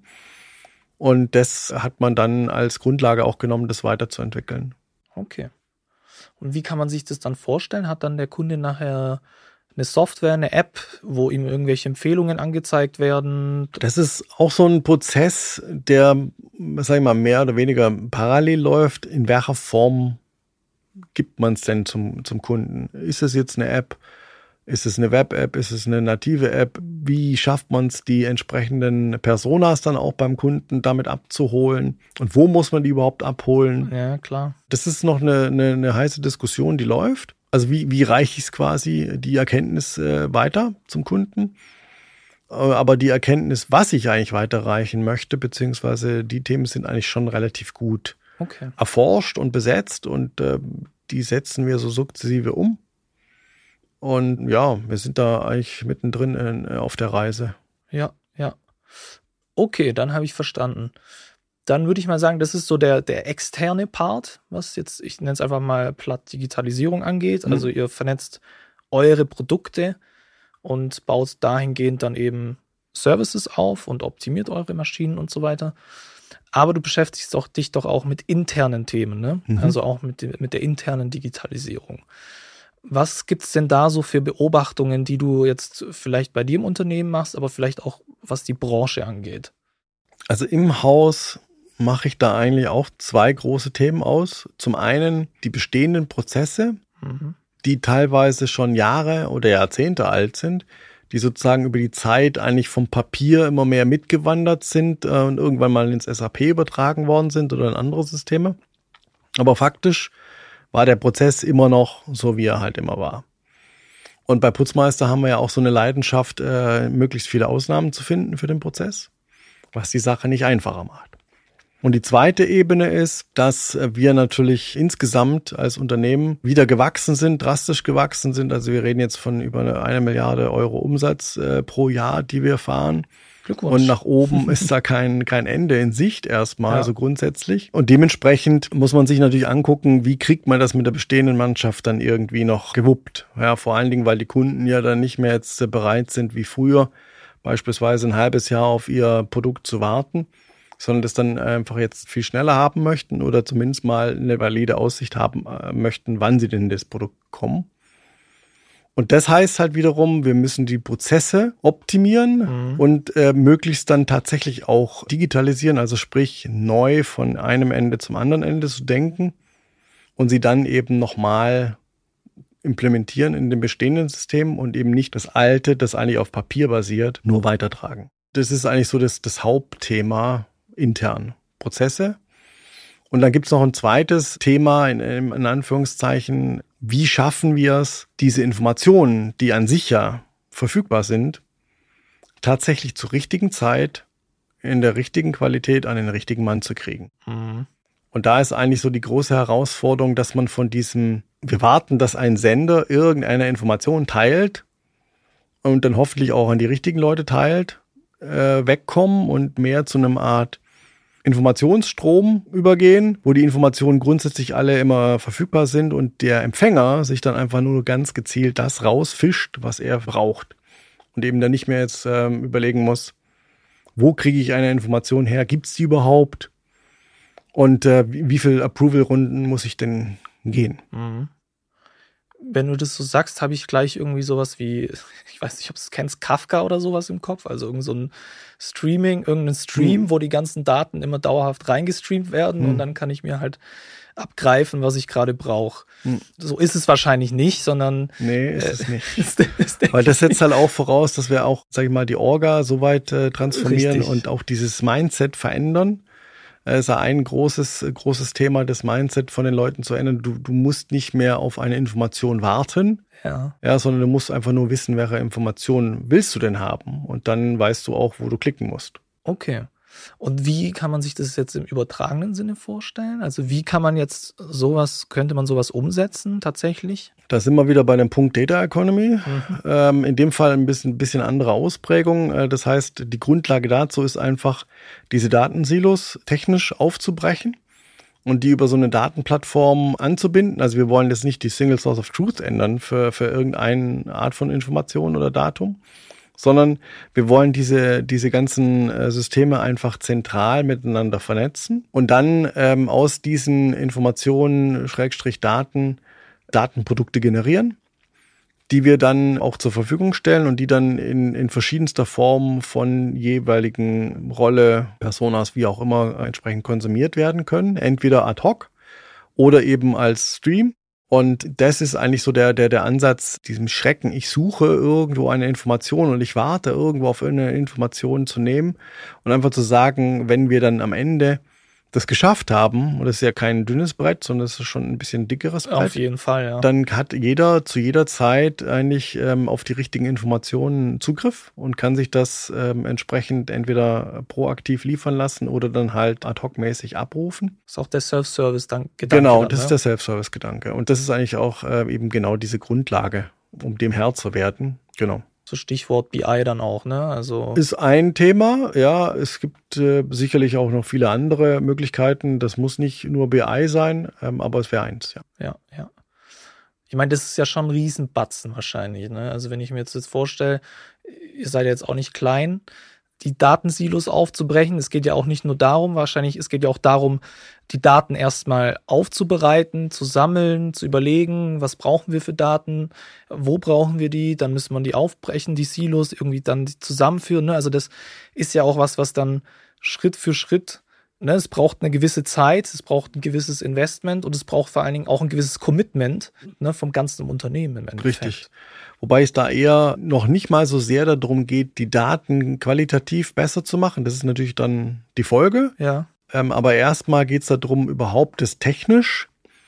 Und das hat man dann als Grundlage auch genommen, das weiterzuentwickeln. Okay. Und wie kann man sich das dann vorstellen? Hat dann der Kunde nachher eine Software, eine App, wo ihm irgendwelche Empfehlungen angezeigt werden? Das ist auch so ein Prozess, der, sag ich mal, mehr oder weniger parallel läuft. In welcher Form gibt man es denn zum, zum Kunden? Ist es jetzt eine App? Ist es eine Web-App? Ist es eine native App? Wie schafft man es, die entsprechenden Personas dann auch beim Kunden damit abzuholen? Und wo muss man die überhaupt abholen? Ja, klar. Das ist noch eine, eine, eine heiße Diskussion, die läuft. Also wie, wie reiche ich es quasi, die Erkenntnis äh, weiter zum Kunden? Aber die Erkenntnis, was ich eigentlich weiterreichen möchte, beziehungsweise die Themen sind eigentlich schon relativ gut okay. erforscht und besetzt und äh, die setzen wir so sukzessive um. Und ja, wir sind da eigentlich mittendrin in, auf der Reise. Ja, ja. Okay, dann habe ich verstanden. Dann würde ich mal sagen, das ist so der, der externe Part, was jetzt, ich nenne es einfach mal platt Digitalisierung angeht. Also mhm. ihr vernetzt eure Produkte und baut dahingehend dann eben Services auf und optimiert eure Maschinen und so weiter. Aber du beschäftigst doch, dich doch auch mit internen Themen, ne? Mhm. Also auch mit, de, mit der internen Digitalisierung. Was gibt es denn da so für Beobachtungen, die du jetzt vielleicht bei dir im Unternehmen machst, aber vielleicht auch was die Branche angeht? Also im Haus mache ich da eigentlich auch zwei große Themen aus. Zum einen die bestehenden Prozesse, mhm. die teilweise schon Jahre oder Jahrzehnte alt sind, die sozusagen über die Zeit eigentlich vom Papier immer mehr mitgewandert sind äh, und irgendwann mal ins S A P übertragen worden sind oder in andere Systeme. Aber faktisch war der Prozess immer noch so, wie er halt immer war. Und bei Putzmeister haben wir ja auch so eine Leidenschaft, äh, möglichst viele Ausnahmen zu finden für den Prozess, was die Sache nicht einfacher macht. Und die zweite Ebene ist, dass wir natürlich insgesamt als Unternehmen wieder gewachsen sind, drastisch gewachsen sind. Also wir reden jetzt von über eine Milliarde Euro Umsatz äh, pro Jahr, die wir fahren. Glückwunsch. Und nach oben ist da kein, kein Ende in Sicht erstmal, Ja. so grundsätzlich. Und dementsprechend muss man sich natürlich angucken, wie kriegt man das mit der bestehenden Mannschaft dann irgendwie noch gewuppt. Ja, vor allen Dingen, weil die Kunden ja dann nicht mehr jetzt bereit sind wie früher, beispielsweise ein halbes Jahr auf ihr Produkt zu warten, sondern das dann einfach jetzt viel schneller haben möchten oder zumindest mal eine valide Aussicht haben äh, möchten, wann sie denn das Produkt bekommen. Und das heißt halt wiederum, wir müssen die Prozesse optimieren Mhm. und äh, möglichst dann tatsächlich auch digitalisieren, also sprich neu von einem Ende zum anderen Ende zu denken und sie dann eben nochmal implementieren in dem bestehenden System und eben nicht das alte, das eigentlich auf Papier basiert, nur weitertragen. Das ist eigentlich so das, das Hauptthema intern. Prozesse. Und dann gibt es noch ein zweites Thema, in, in Anführungszeichen, wie schaffen wir es, diese Informationen, die an sich ja verfügbar sind, tatsächlich zur richtigen Zeit, in der richtigen Qualität an den richtigen Mann zu kriegen. Mhm. Und da ist eigentlich so die große Herausforderung, dass man von diesem, wir warten, dass ein Sender irgendeine Information teilt und dann hoffentlich auch an die richtigen Leute teilt, äh, wegkommen und mehr zu einer Art Informationsstrom übergehen, wo die Informationen grundsätzlich alle immer verfügbar sind und der Empfänger sich dann einfach nur ganz gezielt das rausfischt, was er braucht. Und eben dann nicht mehr jetzt ähm, überlegen muss, wo kriege ich eine Information her, gibt es die überhaupt? Und äh, wie, wie viele Approval-Runden muss ich denn gehen? Mhm. Wenn du das so sagst, habe ich gleich irgendwie sowas wie, ich weiß nicht, ob du es kennst, Kafka oder sowas im Kopf. Also irgend so ein Streaming, irgendein Stream, Hm. wo die ganzen Daten immer dauerhaft reingestreamt werden Hm. und dann kann ich mir halt abgreifen, was ich gerade brauche. Hm. So ist es wahrscheinlich nicht, sondern Nee, ist äh, es nicht. ist, ist Weil das setzt halt auch voraus, dass wir auch, sag ich mal, die Orga so weit äh, transformieren Richtig. und auch dieses Mindset verändern. Es ist ja ein großes, großes Thema, das Mindset von den Leuten zu ändern. Du, du musst nicht mehr auf eine Information warten, ja. ja, sondern du musst einfach nur wissen, welche Informationen willst du denn haben. Und dann weißt du auch, wo du klicken musst. Okay. Und wie kann man sich das jetzt im übertragenen Sinne vorstellen? Also wie kann man jetzt sowas, könnte man sowas umsetzen tatsächlich? Da sind wir wieder bei dem Punkt Data Economy. Mhm. Ähm, in dem Fall ein bisschen, bisschen andere Ausprägung. Äh, das heißt, die Grundlage dazu ist einfach, diese Datensilos technisch aufzubrechen und die über so eine Datenplattform anzubinden. Also wir wollen jetzt nicht die Single Source of Truth ändern für, für irgendeine Art von Information oder Datum, sondern wir wollen diese, diese ganzen äh, Systeme einfach zentral miteinander vernetzen und dann ähm, aus diesen Informationen, Schrägstrich Daten, Datenprodukte generieren, die wir dann auch zur Verfügung stellen und die dann in, in verschiedenster Form von jeweiligen Rolle, Personas, wie auch immer, entsprechend konsumiert werden können. Entweder ad hoc oder eben als Stream. Und das ist eigentlich so der, der, der Ansatz, diesem Schrecken. Ich suche irgendwo eine Information und ich warte irgendwo auf irgendeine Information zu nehmen und einfach zu sagen, wenn wir dann am Ende das geschafft haben, und das ist ja kein dünnes Brett, sondern das ist schon ein bisschen dickeres Brett, Auf jeden Fall, ja. dann hat jeder zu jeder Zeit eigentlich ähm, auf die richtigen Informationen Zugriff und kann sich das ähm, entsprechend entweder proaktiv liefern lassen oder dann halt ad hoc-mäßig abrufen. Ist auch der Self-Service-Gedanke. Genau, dann, das ne? ist der Self-Service-Gedanke. Und das ist eigentlich auch äh, eben genau diese Grundlage, um dem Herr zu werden. Genau. So Stichwort B I dann auch, ne? Also Ist ein Thema, ja. Es gibt äh, sicherlich auch noch viele andere Möglichkeiten. Das muss nicht nur B I sein, ähm, aber es wäre eins, ja. ja, ja. Ich meine, das ist ja schon ein Riesenbatzen wahrscheinlich, ne? Also wenn ich mir jetzt, jetzt vorstelle, ihr seid ja jetzt auch nicht klein, die Datensilos aufzubrechen. Es geht ja auch nicht nur darum, wahrscheinlich, es geht ja auch darum, die Daten erstmal aufzubereiten, zu sammeln, zu überlegen, was brauchen wir für Daten, wo brauchen wir die, dann müssen wir die aufbrechen, die Silos, irgendwie dann die zusammenführen. Ne? Also das ist ja auch was, was dann Schritt für Schritt ne, es braucht eine gewisse Zeit, es braucht ein gewisses Investment und es braucht vor allen Dingen auch ein gewisses Commitment, ne, vom ganzen Unternehmen im Endeffekt. Richtig. Wobei es da eher noch nicht mal so sehr darum geht, die Daten qualitativ besser zu machen. Das ist natürlich dann die Folge. Ja. Ähm, aber erstmal geht es darum, überhaupt das technisch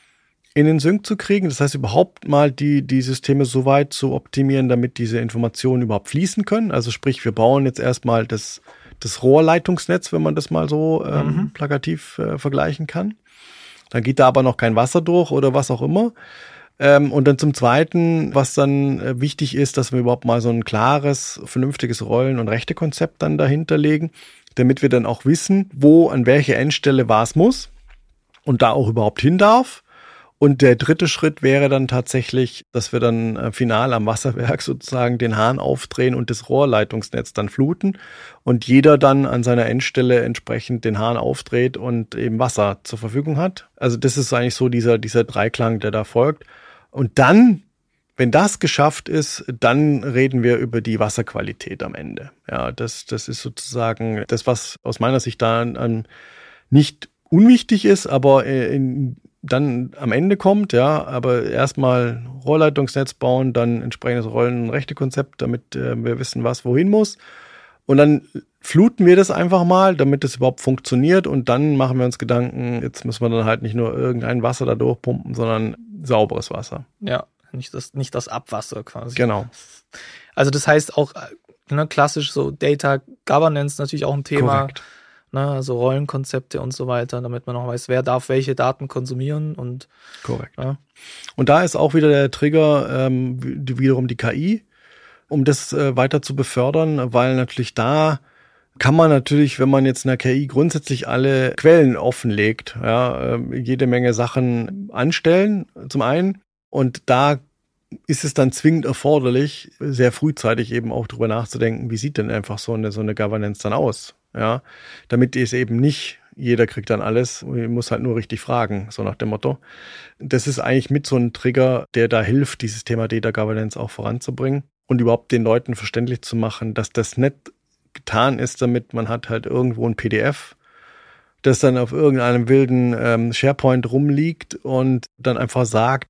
in den Sync zu kriegen. Das heißt, überhaupt mal die, die Systeme so weit zu optimieren, damit diese Informationen überhaupt fließen können. Also sprich, wir bauen jetzt erstmal das, das Rohrleitungsnetz, wenn man das mal so ähm, mhm. plakativ äh, vergleichen kann. Dann geht da aber noch kein Wasser durch oder was auch immer. Ähm, und dann zum Zweiten, was dann äh, wichtig ist, dass wir überhaupt mal so ein klares, vernünftiges Rollen- und Rechtekonzept dann dahinter legen, damit wir dann auch wissen, wo, an welcher Endstelle was muss und da auch überhaupt hin darf. Und der dritte Schritt wäre dann tatsächlich, dass wir dann äh, final am Wasserwerk sozusagen den Hahn aufdrehen und das Rohrleitungsnetz dann fluten und jeder dann an seiner Endstelle entsprechend den Hahn aufdreht und eben Wasser zur Verfügung hat. Also das ist eigentlich so dieser, dieser Dreiklang, der da folgt. Und dann, wenn das geschafft ist, dann reden wir über die Wasserqualität am Ende. Ja, das, das ist sozusagen das, was aus meiner Sicht da an, nicht unwichtig ist, aber in dann am Ende kommt, ja, aber erstmal Rohrleitungsnetz bauen, dann entsprechendes Rollen- und Rechtekonzept, damit äh, wir wissen, was wohin muss. Und dann fluten wir das einfach mal, damit es überhaupt funktioniert. Und dann machen wir uns Gedanken, jetzt müssen wir dann halt nicht nur irgendein Wasser da durchpumpen, sondern sauberes Wasser. Ja, nicht das, nicht das Abwasser quasi. Genau. Also das heißt auch, ne, klassisch so Data Governance natürlich auch ein Thema. Korrekt. Ne, also Rollenkonzepte und so weiter, damit man auch weiß, wer darf welche Daten konsumieren. Und korrekt. Ja. Und da ist auch wieder der Trigger, ähm, wiederum die K I, um das äh, weiter zu befördern, weil natürlich da kann man natürlich, wenn man jetzt in der K I grundsätzlich alle Quellen offenlegt, ja, äh, jede Menge Sachen anstellen, zum einen. Und da ist es dann zwingend erforderlich, sehr frühzeitig eben auch drüber nachzudenken, wie sieht denn einfach so eine, so eine Governance dann aus? Ja, damit es eben nicht, jeder kriegt dann alles, muss halt nur richtig fragen, so nach dem Motto. Das ist eigentlich mit so ein Trigger, der da hilft, dieses Thema Data Governance auch voranzubringen und überhaupt den Leuten verständlich zu machen, dass das nicht getan ist, damit man hat halt irgendwo ein P D F, das dann auf irgendeinem wilden ähm, SharePoint rumliegt und dann einfach sagt,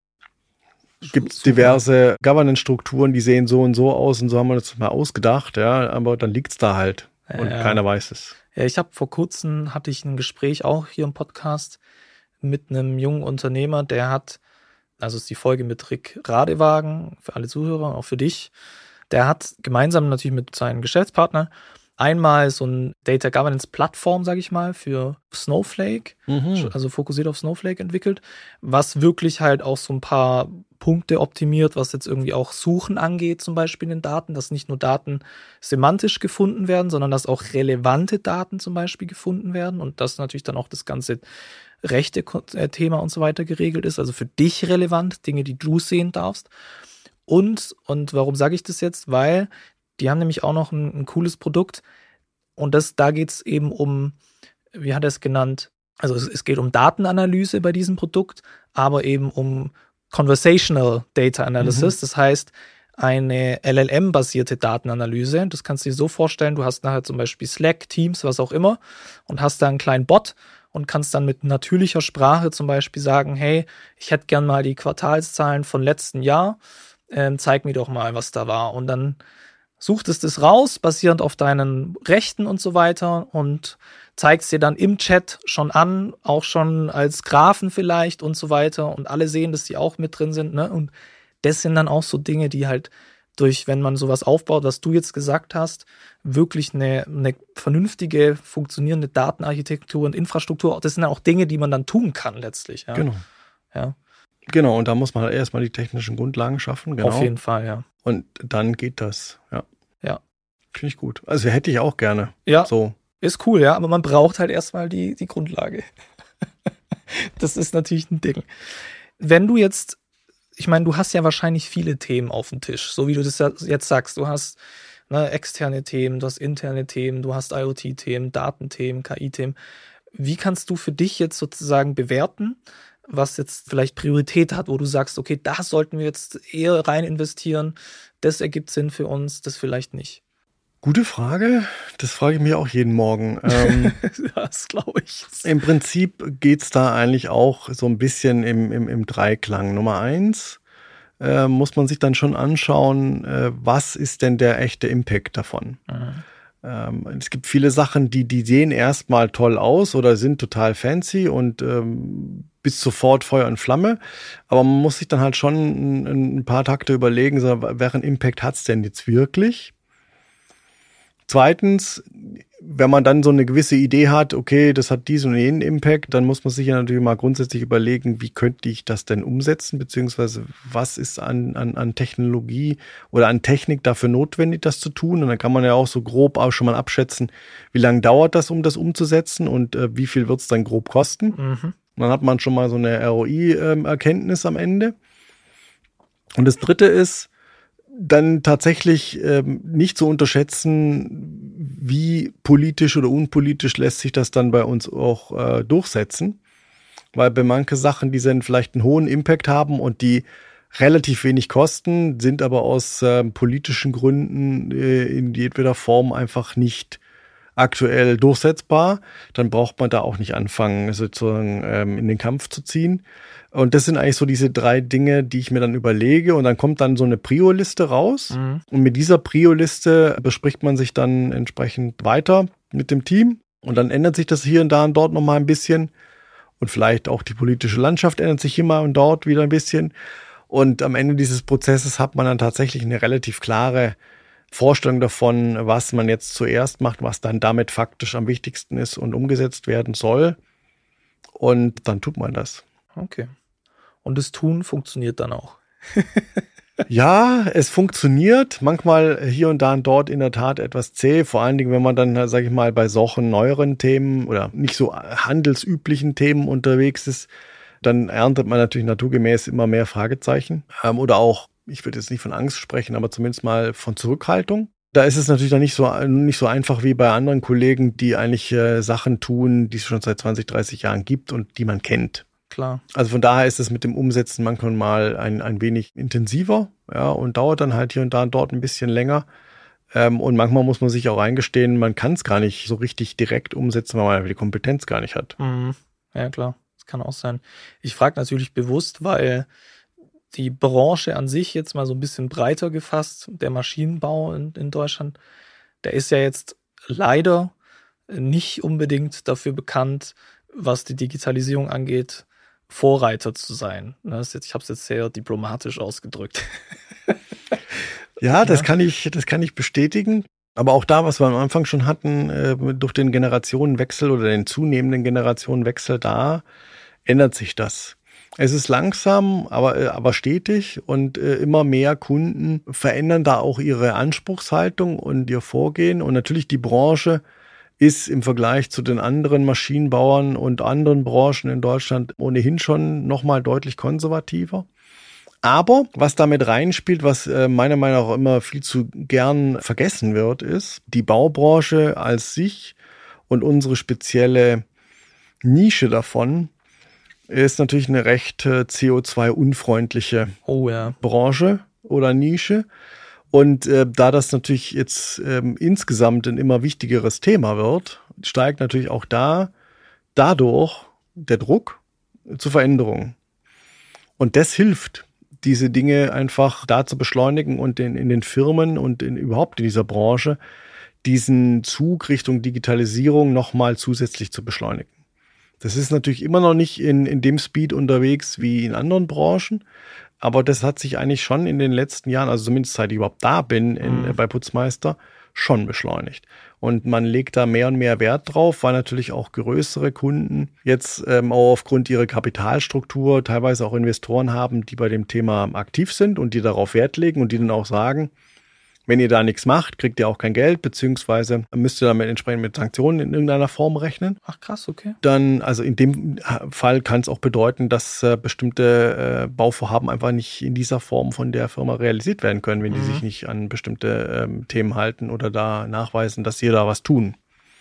gibt es diverse Governance-Strukturen, die sehen so und so aus und so haben wir das mal ausgedacht, ja, aber dann liegt's da halt. Und ja. keiner weiß es. Ja, ich habe vor kurzem, hatte ich ein Gespräch auch hier im Podcast mit einem jungen Unternehmer, der hat, also ist die Folge mit Rick Radewagen, für alle Zuhörer, auch für dich, der hat gemeinsam natürlich mit seinem Geschäftspartner einmal so eine Data Governance Plattform, sage ich mal, für Snowflake, mhm. also fokussiert auf Snowflake entwickelt, was wirklich halt auch so ein paar Punkte optimiert, was jetzt irgendwie auch Suchen angeht, zum Beispiel in den Daten, dass nicht nur Daten semantisch gefunden werden, sondern dass auch relevante Daten zum Beispiel gefunden werden und dass natürlich dann auch das ganze Rechte-Thema und so weiter geregelt ist, also für dich relevant, Dinge, die du sehen darfst. Und, und warum sage ich das jetzt? Weil die haben nämlich auch noch ein, ein cooles Produkt und das, da geht es eben um, wie hat er es genannt, also es, es geht um Datenanalyse bei diesem Produkt, aber eben um Conversational Data Analysis, mhm. das heißt eine L L M-basierte Datenanalyse. Das kannst du dir so vorstellen, du hast nachher zum Beispiel Slack, Teams, was auch immer und hast da einen kleinen Bot und kannst dann mit natürlicher Sprache zum Beispiel sagen, hey, ich hätte gern mal die Quartalszahlen von letzten Jahr, ähm, zeig mir doch mal, was da war. Und dann sucht es das raus, basierend auf deinen Rechten und so weiter und zeigst dir dann im Chat schon an, auch schon als Graphen vielleicht und so weiter und alle sehen, dass die auch mit drin sind, ne? Und das sind dann auch so Dinge, die halt durch, wenn man sowas aufbaut, was du jetzt gesagt hast, wirklich eine, eine vernünftige, funktionierende Datenarchitektur und Infrastruktur, das sind dann auch Dinge, die man dann tun kann letztlich. Ja? Genau. Ja. Genau, und da muss man halt erstmal die technischen Grundlagen schaffen. Genau. Auf jeden Fall, ja. Und dann geht das, ja. Ja. Finde ich gut. Also hätte ich auch gerne. Ja. So. Ist cool, ja, aber man braucht halt erstmal die, die Grundlage. Das ist natürlich ein Ding. Wenn du jetzt, ich meine, du hast ja wahrscheinlich viele Themen auf dem Tisch, so wie du das jetzt sagst. Du hast ne, externe Themen, du hast interne Themen, du hast IoT-Themen, Datenthemen, K I-Themen. Wie kannst du für dich jetzt sozusagen bewerten, was jetzt vielleicht Priorität hat, wo du sagst, okay, da sollten wir jetzt eher rein investieren, das ergibt Sinn für uns, das vielleicht nicht? Gute Frage. Das frage ich mich auch jeden Morgen. Ähm, das glaube ich. Im Prinzip geht's da eigentlich auch so ein bisschen im, im, im Dreiklang. Nummer eins äh, muss man sich dann schon anschauen, äh, was ist denn der echte Impact davon? Mhm. Ähm, es gibt viele Sachen, die, die sehen erstmal toll aus oder sind total fancy und ähm, bis sofort Feuer und Flamme. Aber man muss sich dann halt schon ein, ein paar Takte überlegen, so, welchen Impact hat's denn jetzt wirklich? Zweitens, wenn man dann so eine gewisse Idee hat, okay, das hat diesen und jenen Impact, dann muss man sich ja natürlich mal grundsätzlich überlegen, wie könnte ich das denn umsetzen, beziehungsweise was ist an, an, an Technologie oder an Technik dafür notwendig, das zu tun. Und dann kann man ja auch so grob auch schon mal abschätzen, wie lange dauert das, um das umzusetzen und äh, wie viel wird es dann grob kosten. Mhm. Dann hat man schon mal so eine R O I-Erkenntnis am Ende. Und das Dritte ist, dann tatsächlich ähm, nicht zu unterschätzen, wie politisch oder unpolitisch lässt sich das dann bei uns auch äh, durchsetzen. Weil bei manchen Sachen, die dann vielleicht einen hohen Impact haben und die relativ wenig kosten, sind aber aus äh, politischen Gründen äh, in jedweder Form einfach nicht aktuell durchsetzbar, dann braucht man da auch nicht anfangen, sozusagen ähm, in den Kampf zu ziehen. Und das sind eigentlich so diese drei Dinge, die ich mir dann überlege. Und dann kommt dann so eine Prio-Liste raus. Mhm. Und mit dieser Prio-Liste bespricht man sich dann entsprechend weiter mit dem Team. Und dann ändert sich das hier und da und dort nochmal ein bisschen. Und vielleicht auch die politische Landschaft ändert sich immer und dort wieder ein bisschen. Und am Ende dieses Prozesses hat man dann tatsächlich eine relativ klare Vorstellung davon, was man jetzt zuerst macht, was dann damit faktisch am wichtigsten ist und umgesetzt werden soll. Und dann tut man das. Okay. Und das Tun funktioniert dann auch. Ja, es funktioniert. Manchmal hier und da und dort in der Tat etwas zäh. Vor allen Dingen, wenn man dann, sage ich mal, bei solchen neueren Themen oder nicht so handelsüblichen Themen unterwegs ist, dann erntet man natürlich naturgemäß immer mehr Fragezeichen. Ähm, oder auch, ich würde jetzt nicht von Angst sprechen, aber zumindest mal von Zurückhaltung. Da ist es natürlich dann nicht so, nicht so einfach wie bei anderen Kollegen, die eigentlich äh, Sachen tun, die es schon seit zwanzig, dreißig Jahren gibt und die man kennt. Klar. Also von daher ist es mit dem Umsetzen manchmal mal ein, ein wenig intensiver, ja, und dauert dann halt hier und da und dort ein bisschen länger. Ähm, und manchmal muss man sich auch eingestehen, man kann es gar nicht so richtig direkt umsetzen, weil man die Kompetenz gar nicht hat. Mhm. Ja, klar. Das kann auch sein. Ich frage natürlich bewusst, weil die Branche an sich jetzt mal so ein bisschen breiter gefasst, der Maschinenbau in, in Deutschland, der ist ja jetzt leider nicht unbedingt dafür bekannt, was die Digitalisierung angeht, Vorreiter zu sein. Das jetzt, ich habe es jetzt sehr diplomatisch ausgedrückt. Ja, das kann ich, das kann ich bestätigen. Aber auch da, was wir am Anfang schon hatten, äh, durch den Generationenwechsel oder den zunehmenden Generationenwechsel, da ändert sich das. Es ist langsam, aber, aber stetig und äh, immer mehr Kunden verändern da auch ihre Anspruchshaltung und ihr Vorgehen. Und natürlich die Branche ist im Vergleich zu den anderen Maschinenbauern und anderen Branchen in Deutschland ohnehin schon nochmal deutlich konservativer. Aber was damit reinspielt, was äh, meiner Meinung nach immer viel zu gern vergessen wird, ist, die Baubranche als sich und unsere spezielle Nische davon ist natürlich eine recht äh, C O zwei unfreundliche oh, ja. Branche oder Nische. Und äh, da das natürlich jetzt ähm, insgesamt ein immer wichtigeres Thema wird, steigt natürlich auch da dadurch der Druck zur Veränderung. Und das hilft, diese Dinge einfach da zu beschleunigen und in, in den Firmen und in, überhaupt in dieser Branche diesen Zug Richtung Digitalisierung nochmal zusätzlich zu beschleunigen. Das ist natürlich immer noch nicht in, in dem Speed unterwegs wie in anderen Branchen, aber das hat sich eigentlich schon in den letzten Jahren, also zumindest seit ich überhaupt da bin in, mhm. bei Putzmeister, schon beschleunigt. Und man legt da mehr und mehr Wert drauf, weil natürlich auch größere Kunden jetzt ähm, auch aufgrund ihrer Kapitalstruktur teilweise auch Investoren haben, die bei dem Thema aktiv sind und die darauf Wert legen und die dann auch sagen, wenn ihr da nichts macht, kriegt ihr auch kein Geld, beziehungsweise müsst ihr damit entsprechend mit Sanktionen in irgendeiner Form rechnen. Ach krass, okay. Dann, also in dem Fall kann es auch bedeuten, dass äh, bestimmte äh, Bauvorhaben einfach nicht in dieser Form von der Firma realisiert werden können, wenn mhm. die sich nicht an bestimmte ähm, Themen halten oder da nachweisen, dass sie da was tun.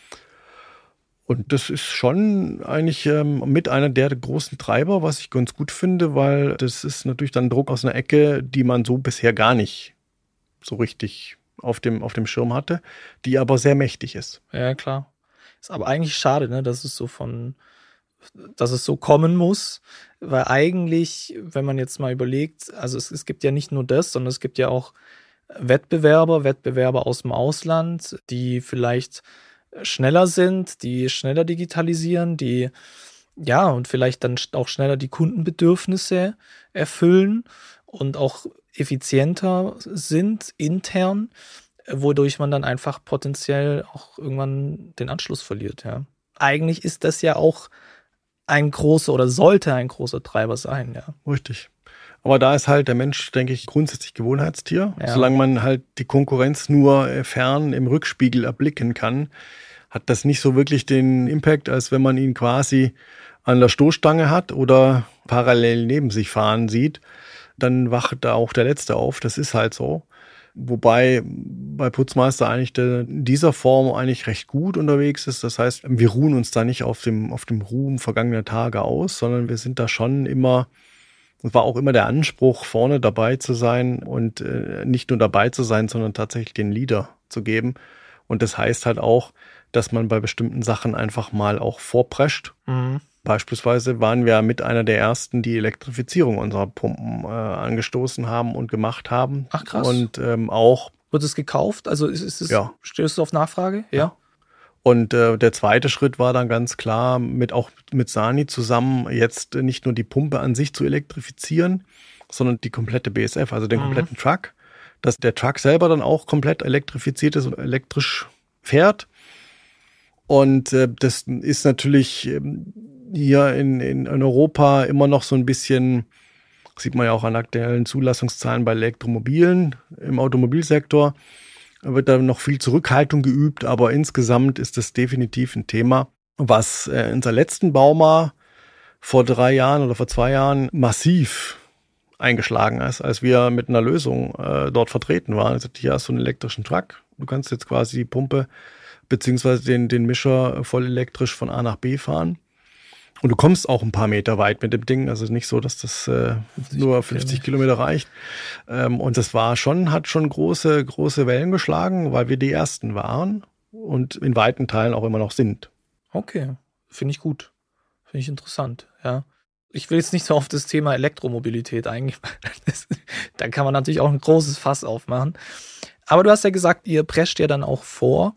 Und das ist schon eigentlich ähm, mit einer der großen Treiber, was ich ganz gut finde, weil das ist natürlich dann Druck aus einer Ecke, die man so bisher gar nicht so richtig auf dem, auf dem Schirm hatte, die aber sehr mächtig ist. Ja, klar. Ist aber eigentlich schade, ne, dass es so von, dass es so kommen muss, weil eigentlich, wenn man jetzt mal überlegt, also es, es gibt ja nicht nur das, sondern es gibt ja auch Wettbewerber, Wettbewerber aus dem Ausland, die vielleicht schneller sind, die schneller digitalisieren, die ja und vielleicht dann auch schneller die Kundenbedürfnisse erfüllen und auch effizienter sind intern, wodurch man dann einfach potenziell auch irgendwann den Anschluss verliert. Ja. Eigentlich ist das ja auch ein großer oder sollte ein großer Treiber sein. Ja. Richtig. Aber da ist halt der Mensch, denke ich, grundsätzlich Gewohnheitstier. Ja. Solange man halt die Konkurrenz nur fern im Rückspiegel erblicken kann, hat das nicht so wirklich den Impact, als wenn man ihn quasi an der Stoßstange hat oder parallel neben sich fahren sieht. Dann wacht da auch der Letzte auf. Das ist halt so. Wobei bei Putzmeister eigentlich der, in dieser Form eigentlich recht gut unterwegs ist. Das heißt, wir ruhen uns da nicht auf dem, auf dem Ruhm vergangener Tage aus, sondern wir sind da schon immer, es war auch immer der Anspruch, vorne dabei zu sein und äh, nicht nur dabei zu sein, sondern tatsächlich den Leader zu geben. Und das heißt halt auch, dass man bei bestimmten Sachen einfach mal auch vorprescht. Mhm. Beispielsweise waren wir mit einer der ersten, die Elektrifizierung unserer Pumpen äh, angestoßen haben und gemacht haben. Ach krass. Und ähm, auch. Wird es gekauft? Also ist, ist es, ja. Stößt du auf Nachfrage? Ja. ja. Und äh, der zweite Schritt war dann ganz klar, mit auch mit Sany zusammen jetzt nicht nur die Pumpe an sich zu elektrifizieren, sondern die komplette B S F, also den mhm. kompletten Truck. Dass der Truck selber dann auch komplett elektrifiziert ist und elektrisch fährt. Und äh, das ist natürlich ähm, hier in, in Europa immer noch so ein bisschen, sieht man ja auch an aktuellen Zulassungszahlen bei Elektromobilen im Automobilsektor, wird da noch viel Zurückhaltung geübt, aber insgesamt ist das definitiv ein Thema, was äh, in unserer letzten Bauma vor drei Jahren oder vor zwei Jahren massiv eingeschlagen ist, als wir mit einer Lösung äh, dort vertreten waren. Also hier hast du einen elektrischen Truck, du kannst jetzt quasi die Pumpe beziehungsweise den, den Mischer voll elektrisch von A nach B fahren. Und du kommst auch ein paar Meter weit mit dem Ding. Also nicht so, dass das äh, nur fünfzig Kilometer reicht. Ähm, und das war schon, hat schon große, große Wellen geschlagen, weil wir die Ersten waren und in weiten Teilen auch immer noch sind. Okay, finde ich gut. Finde ich interessant, ja. Ich will jetzt nicht so auf das Thema Elektromobilität eingehen. Da kann man natürlich auch ein großes Fass aufmachen. Aber du hast ja gesagt, ihr prescht ja dann auch vor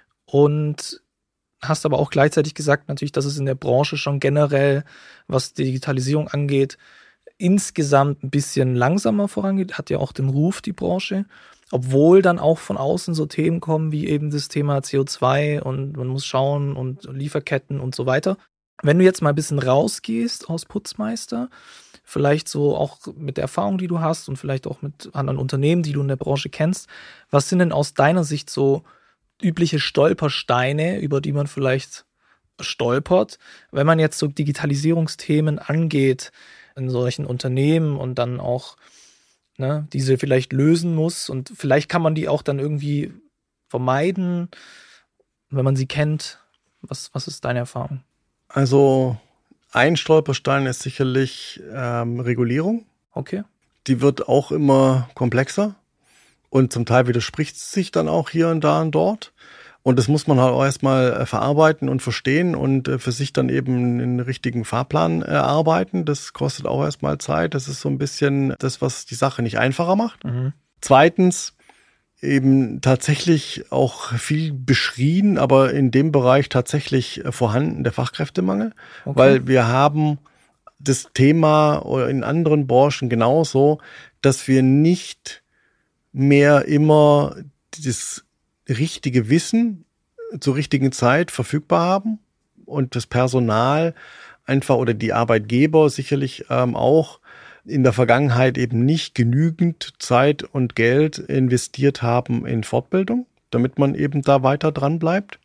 und hast aber auch gleichzeitig gesagt natürlich, dass es in der Branche schon generell, was die Digitalisierung angeht, insgesamt ein bisschen langsamer vorangeht. Hat ja auch den Ruf, die Branche. Obwohl dann auch von außen so Themen kommen, wie eben das Thema C O zwei und man muss schauen und Lieferketten und so weiter. Wenn du jetzt mal ein bisschen rausgehst aus Putzmeister, vielleicht so auch mit der Erfahrung, die du hast und vielleicht auch mit anderen Unternehmen, die du in der Branche kennst, was sind denn aus deiner Sicht so übliche Stolpersteine, über die man vielleicht stolpert, wenn man jetzt so Digitalisierungsthemen angeht in solchen Unternehmen und dann auch ne, diese vielleicht lösen muss und vielleicht kann man die auch dann irgendwie vermeiden, wenn man sie kennt. Was, was ist deine Erfahrung? Also ein Stolperstein ist sicherlich ähm, Regulierung. Okay. Die wird auch immer komplexer und zum Teil widerspricht es sich dann auch hier und da und dort. Und das muss man halt auch erstmal verarbeiten und verstehen und für sich dann eben einen richtigen Fahrplan erarbeiten. Das kostet auch erstmal Zeit. Das ist so ein bisschen das, was die Sache nicht einfacher macht. Mhm. Zweitens eben tatsächlich auch viel beschrien, aber in dem Bereich tatsächlich vorhanden, der Fachkräftemangel. Okay. Weil wir haben das Thema in anderen Branchen genauso, dass wir nicht mehr immer das richtige Wissen zur richtigen Zeit verfügbar haben und das Personal einfach oder die Arbeitgeber sicherlich ähm, auch in der Vergangenheit eben nicht genügend Zeit und Geld investiert haben in Fortbildung, damit man eben da weiter dran bleibt.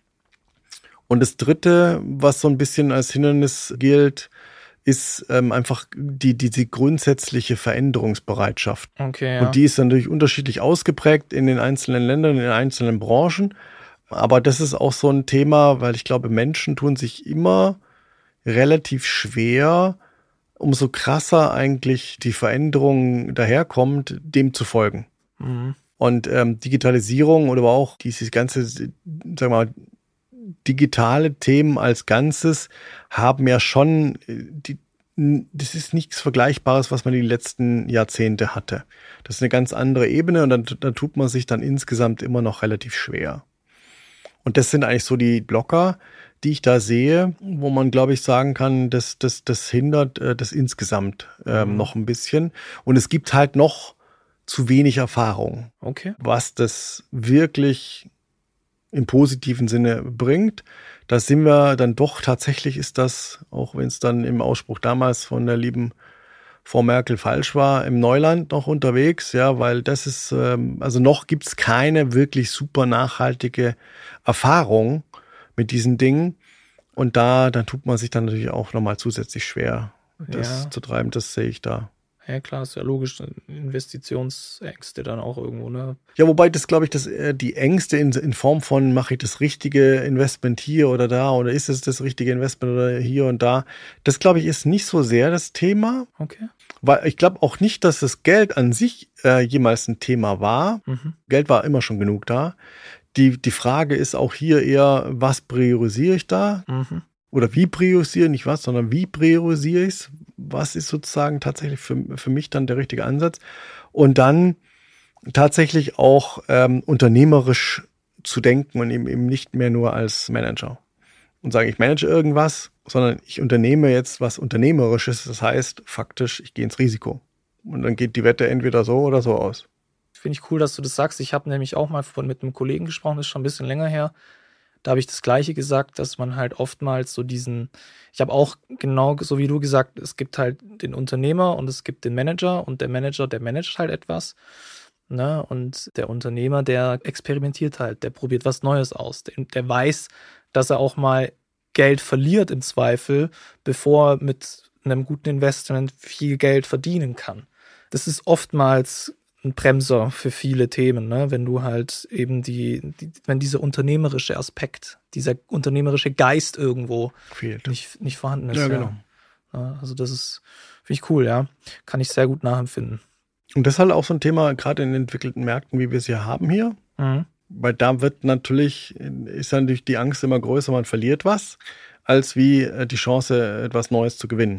Und das Dritte, was so ein bisschen als Hindernis gilt, ist ähm, einfach die diese grundsätzliche Veränderungsbereitschaft. Okay, ja. Und die ist natürlich unterschiedlich ausgeprägt in den einzelnen Ländern, in den einzelnen Branchen. Aber das ist auch so ein Thema, weil ich glaube, Menschen tun sich immer relativ schwer, umso krasser eigentlich die Veränderung daherkommt, dem zu folgen. Mhm. Und ähm, Digitalisierung oder auch dieses ganze, sagen wir mal, digitale Themen als Ganzes haben ja schon, die, das ist nichts Vergleichbares, was man die letzten Jahrzehnte hatte. Das ist eine ganz andere Ebene und dann, dann tut man sich dann insgesamt immer noch relativ schwer. Und das sind eigentlich so die Blocker, die ich da sehe, wo man, glaube ich, sagen kann, das, das, das hindert äh, das insgesamt ähm, mhm. noch ein bisschen. Und es gibt halt noch zu wenig Erfahrung, okay. was das wirklich im positiven Sinne bringt. Da sind wir dann doch, tatsächlich ist das, auch wenn es dann im Ausspruch damals von der lieben Frau Merkel falsch war, im Neuland noch unterwegs, ja, weil das ist, ähm, also noch gibt's keine wirklich super nachhaltige Erfahrung mit diesen Dingen. Und da, dann tut man sich dann natürlich auch nochmal zusätzlich schwer, das ja. zu treiben. Das sehe ich da. Ja, klar, ist ja logisch. Investitionsängste dann auch irgendwo, ne? Ja, wobei das, glaube ich, dass äh, die Ängste in, in Form von, mache ich das richtige Investment hier oder da oder ist es das richtige Investment oder hier und da, das, glaube ich, ist nicht so sehr das Thema. Okay. Weil ich glaube auch nicht, dass das Geld an sich äh, jemals ein Thema war. Mhm. Geld war immer schon genug da. Die, die Frage ist auch hier eher, was priorisiere ich da? Mhm. Oder wie priorisiere, nicht was, sondern wie priorisiere ich es? Was ist sozusagen tatsächlich für, für mich dann der richtige Ansatz? Und dann tatsächlich auch ähm, unternehmerisch zu denken und eben, eben nicht mehr nur als Manager. Und sagen, ich manage irgendwas, sondern ich unternehme jetzt was Unternehmerisches. Das heißt, faktisch, ich gehe ins Risiko. Und dann geht die Wette entweder so oder so aus. Finde ich cool, dass du das sagst. Ich habe nämlich auch mal von, mit einem Kollegen gesprochen, das ist schon ein bisschen länger her. Da habe ich das Gleiche gesagt, dass man halt oftmals so diesen, ich habe auch genau so wie du gesagt, es gibt halt den Unternehmer und es gibt den Manager und der Manager, der managt halt etwas, ne? Und der Unternehmer, der experimentiert halt, der probiert was Neues aus, der, der weiß, dass er auch mal Geld verliert im Zweifel, bevor er mit einem guten Investment viel Geld verdienen kann. Das ist oftmals ein Bremser für viele Themen, ne? Wenn du halt eben die, die, wenn dieser unternehmerische Aspekt, dieser unternehmerische Geist irgendwo fehlt, nicht, nicht vorhanden ist. Ja, genau. Ja. Also das ist, finde ich cool, ja. Kann ich sehr gut nachempfinden. Und das ist halt auch so ein Thema, gerade in entwickelten Märkten, wie wir es hier haben hier. Mhm. Weil da wird natürlich, ist dann natürlich die Angst immer größer, man verliert was, als wie die Chance, etwas Neues zu gewinnen.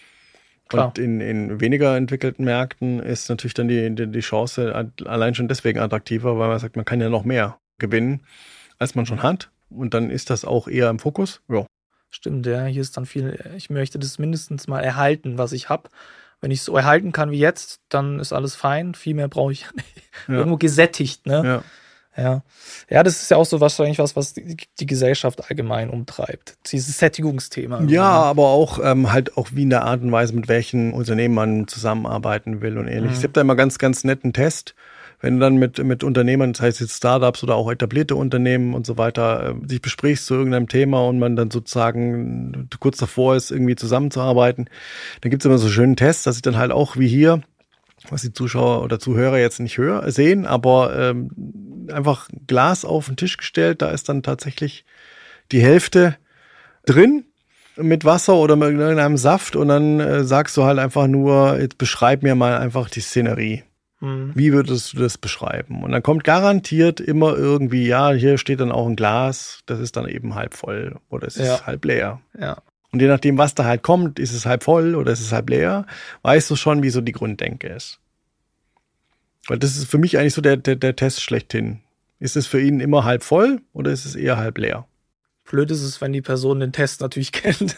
Klar. Und in, in weniger entwickelten Märkten ist natürlich dann die, die, die Chance allein schon deswegen attraktiver, weil man sagt, man kann ja noch mehr gewinnen, als man schon hat. Und dann ist das auch eher im Fokus. Ja. Stimmt, ja. Hier ist dann viel, ich möchte das mindestens mal erhalten, was ich habe. Wenn ich es so erhalten kann wie jetzt, dann ist alles fein. Viel mehr brauche ich nicht. Ja. Irgendwo gesättigt, ne? Ja. Ja. Ja, das ist ja auch so wahrscheinlich was, was die, die Gesellschaft allgemein umtreibt. Dieses Sättigungsthema. Ja, aber auch ähm, halt auch wie in der Art und Weise, mit welchen Unternehmen man zusammenarbeiten will und ähnliches. Mhm. Ich habe da immer ganz, ganz netten Test, wenn du dann mit, mit Unternehmern, das heißt jetzt Startups oder auch etablierte Unternehmen und so weiter, äh, sich besprichst zu irgendeinem Thema und man dann sozusagen kurz davor ist, irgendwie zusammenzuarbeiten, dann gibt's immer so schönen Tests, dass ich dann halt auch wie hier, was die Zuschauer oder Zuhörer jetzt nicht hören, sehen, aber ähm, einfach Glas auf den Tisch gestellt, da ist dann tatsächlich die Hälfte drin mit Wasser oder mit irgendeinem Saft und dann äh, sagst du halt einfach nur, jetzt beschreib mir mal einfach die Szenerie. Mhm. Wie würdest du das beschreiben? Und dann kommt garantiert immer irgendwie, ja, hier steht dann auch ein Glas, das ist dann eben halb voll oder es ja. ist halb leer. Ja. Und je nachdem, was da halt kommt, ist es halb voll oder ist es halb leer, weißt du schon, wie so die Grunddenke ist. Weil das ist für mich eigentlich so der, der, der Test schlechthin. Ist es für ihn immer halb voll oder ist es eher halb leer? Blöd ist es, wenn die Person den Test natürlich kennt.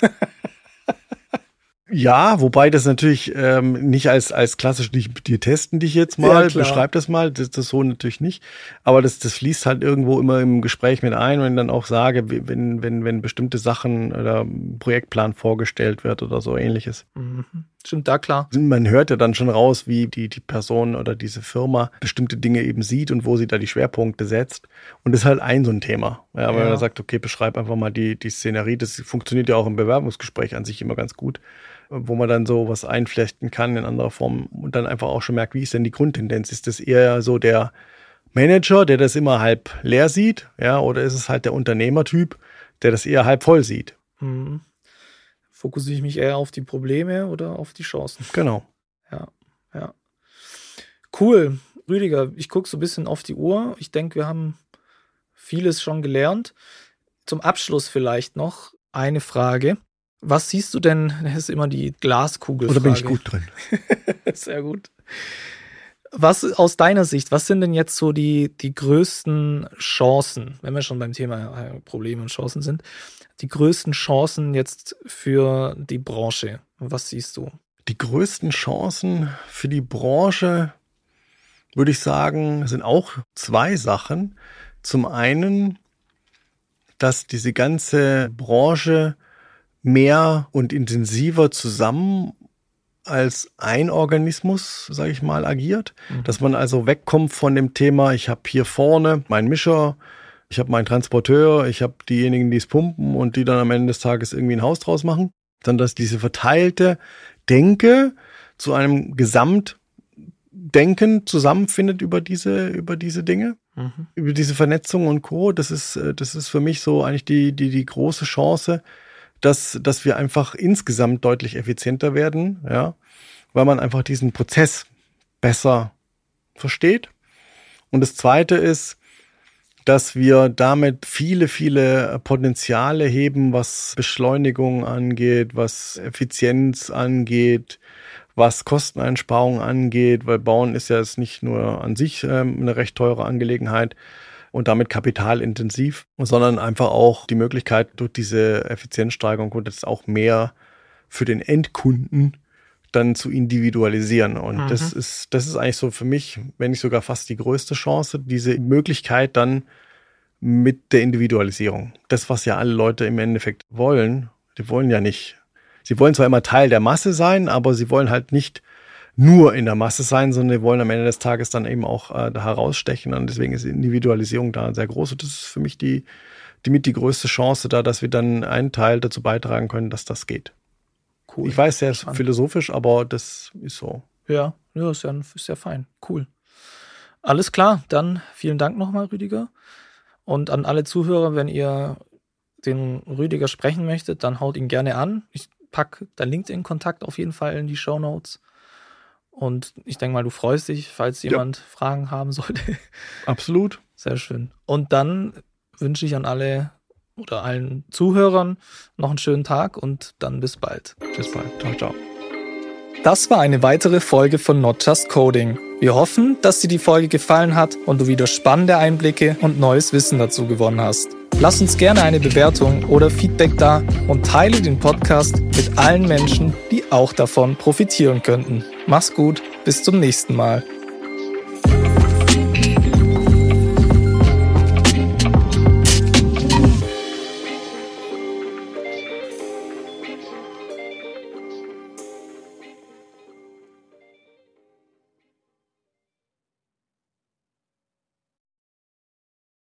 Ja, wobei das natürlich ähm, nicht als als klassisch, die, die testen dich jetzt mal, ja, beschreib das mal, das, das so natürlich nicht. Aber das das fließt halt irgendwo immer im Gespräch mit ein, wenn ich dann auch sage, wenn wenn wenn bestimmte Sachen oder Projektplan vorgestellt wird oder so ähnliches. Mhm. Stimmt, da klar. Man hört ja dann schon raus, wie die die Person oder diese Firma bestimmte Dinge eben sieht und wo sie da die Schwerpunkte setzt. Und das ist halt ein so ein Thema. Ja, wenn ja. man sagt, okay, beschreib einfach mal die die Szenerie. Das funktioniert ja auch im Bewerbungsgespräch an sich immer ganz gut, wo man dann so was einflechten kann in anderer Form und dann einfach auch schon merkt, wie ist denn die Grundtendenz? Ist das eher so der Manager, der das immer halb leer sieht, ja, oder ist es halt der Unternehmertyp, der das eher halb voll sieht? Mhm. Fokussiere ich mich eher auf die Probleme oder auf die Chancen? Genau. Ja, ja. Cool. Rüdiger, ich gucke so ein bisschen auf die Uhr. Ich denke, wir haben vieles schon gelernt. Zum Abschluss vielleicht noch eine Frage. Was siehst du denn, das ist immer die Glaskugelfrage. Oder bin ich gut drin? Sehr gut. Was aus deiner Sicht, was sind denn jetzt so die, die größten Chancen, wenn wir schon beim Thema Probleme und Chancen sind, die größten Chancen jetzt für die Branche? Was siehst du? Die größten Chancen für die Branche, würde ich sagen, sind auch zwei Sachen. Zum einen, dass diese ganze Branche mehr und intensiver zusammen als ein Organismus, sage ich mal, agiert. Mhm. Dass man also wegkommt von dem Thema, ich habe hier vorne meinen Mischer, ich habe meinen Transporteur, ich habe diejenigen, die es pumpen und die dann am Ende des Tages irgendwie ein Haus draus machen, sondern dass diese verteilte Denke zu einem Gesamtdenken zusammenfindet über diese, über diese Dinge, mhm. über diese Vernetzung und Co. Das ist, das ist für mich so eigentlich die, die, die große Chance, dass, dass wir einfach insgesamt deutlich effizienter werden, ja, weil man einfach diesen Prozess besser versteht. Und das Zweite ist, dass wir damit viele, viele Potenziale heben, was Beschleunigung angeht, was Effizienz angeht, was Kosteneinsparung angeht, weil Bauen ist ja jetzt nicht nur an sich ähm, eine recht teure Angelegenheit und damit kapitalintensiv, sondern einfach auch die Möglichkeit, durch diese Effizienzsteigerung und jetzt auch mehr für den Endkunden dann zu individualisieren. Und mhm. das ist, das ist eigentlich so für mich, wenn nicht sogar fast die größte Chance, diese Möglichkeit dann mit der Individualisierung. Das, was ja alle Leute im Endeffekt wollen, die wollen ja nicht, sie wollen zwar immer Teil der Masse sein, aber sie wollen halt nicht nur in der Masse sein, sondern die wollen am Ende des Tages dann eben auch äh, da herausstechen. Und deswegen ist Individualisierung da sehr groß. Und das ist für mich die, die mit die größte Chance da, dass wir dann einen Teil dazu beitragen können, dass das geht. Cool. Ich weiß, sehr ist philosophisch, aber das ist so. Ja, ja, ist ja, ist ja fein. Cool. Alles klar, dann vielen Dank nochmal, Rüdiger. Und an alle Zuhörer, wenn ihr den Rüdiger sprechen möchtet, dann haut ihn gerne an. Ich packe dein LinkedIn-Kontakt auf jeden Fall in die Shownotes. Und ich denke mal, du freust dich, falls jemand ja. Fragen haben sollte. Absolut. Sehr schön. Und dann wünsche ich an alle oder allen Zuhörern noch einen schönen Tag und dann bis bald. Bis bald. Ciao, ciao. Das war eine weitere Folge von Not Just Coding. Wir hoffen, dass dir die Folge gefallen hat und du wieder spannende Einblicke und neues Wissen dazu gewonnen hast. Lass uns gerne eine Bewertung oder Feedback da und teile den Podcast mit allen Menschen, die auch davon profitieren könnten. Mach's gut, bis zum nächsten Mal.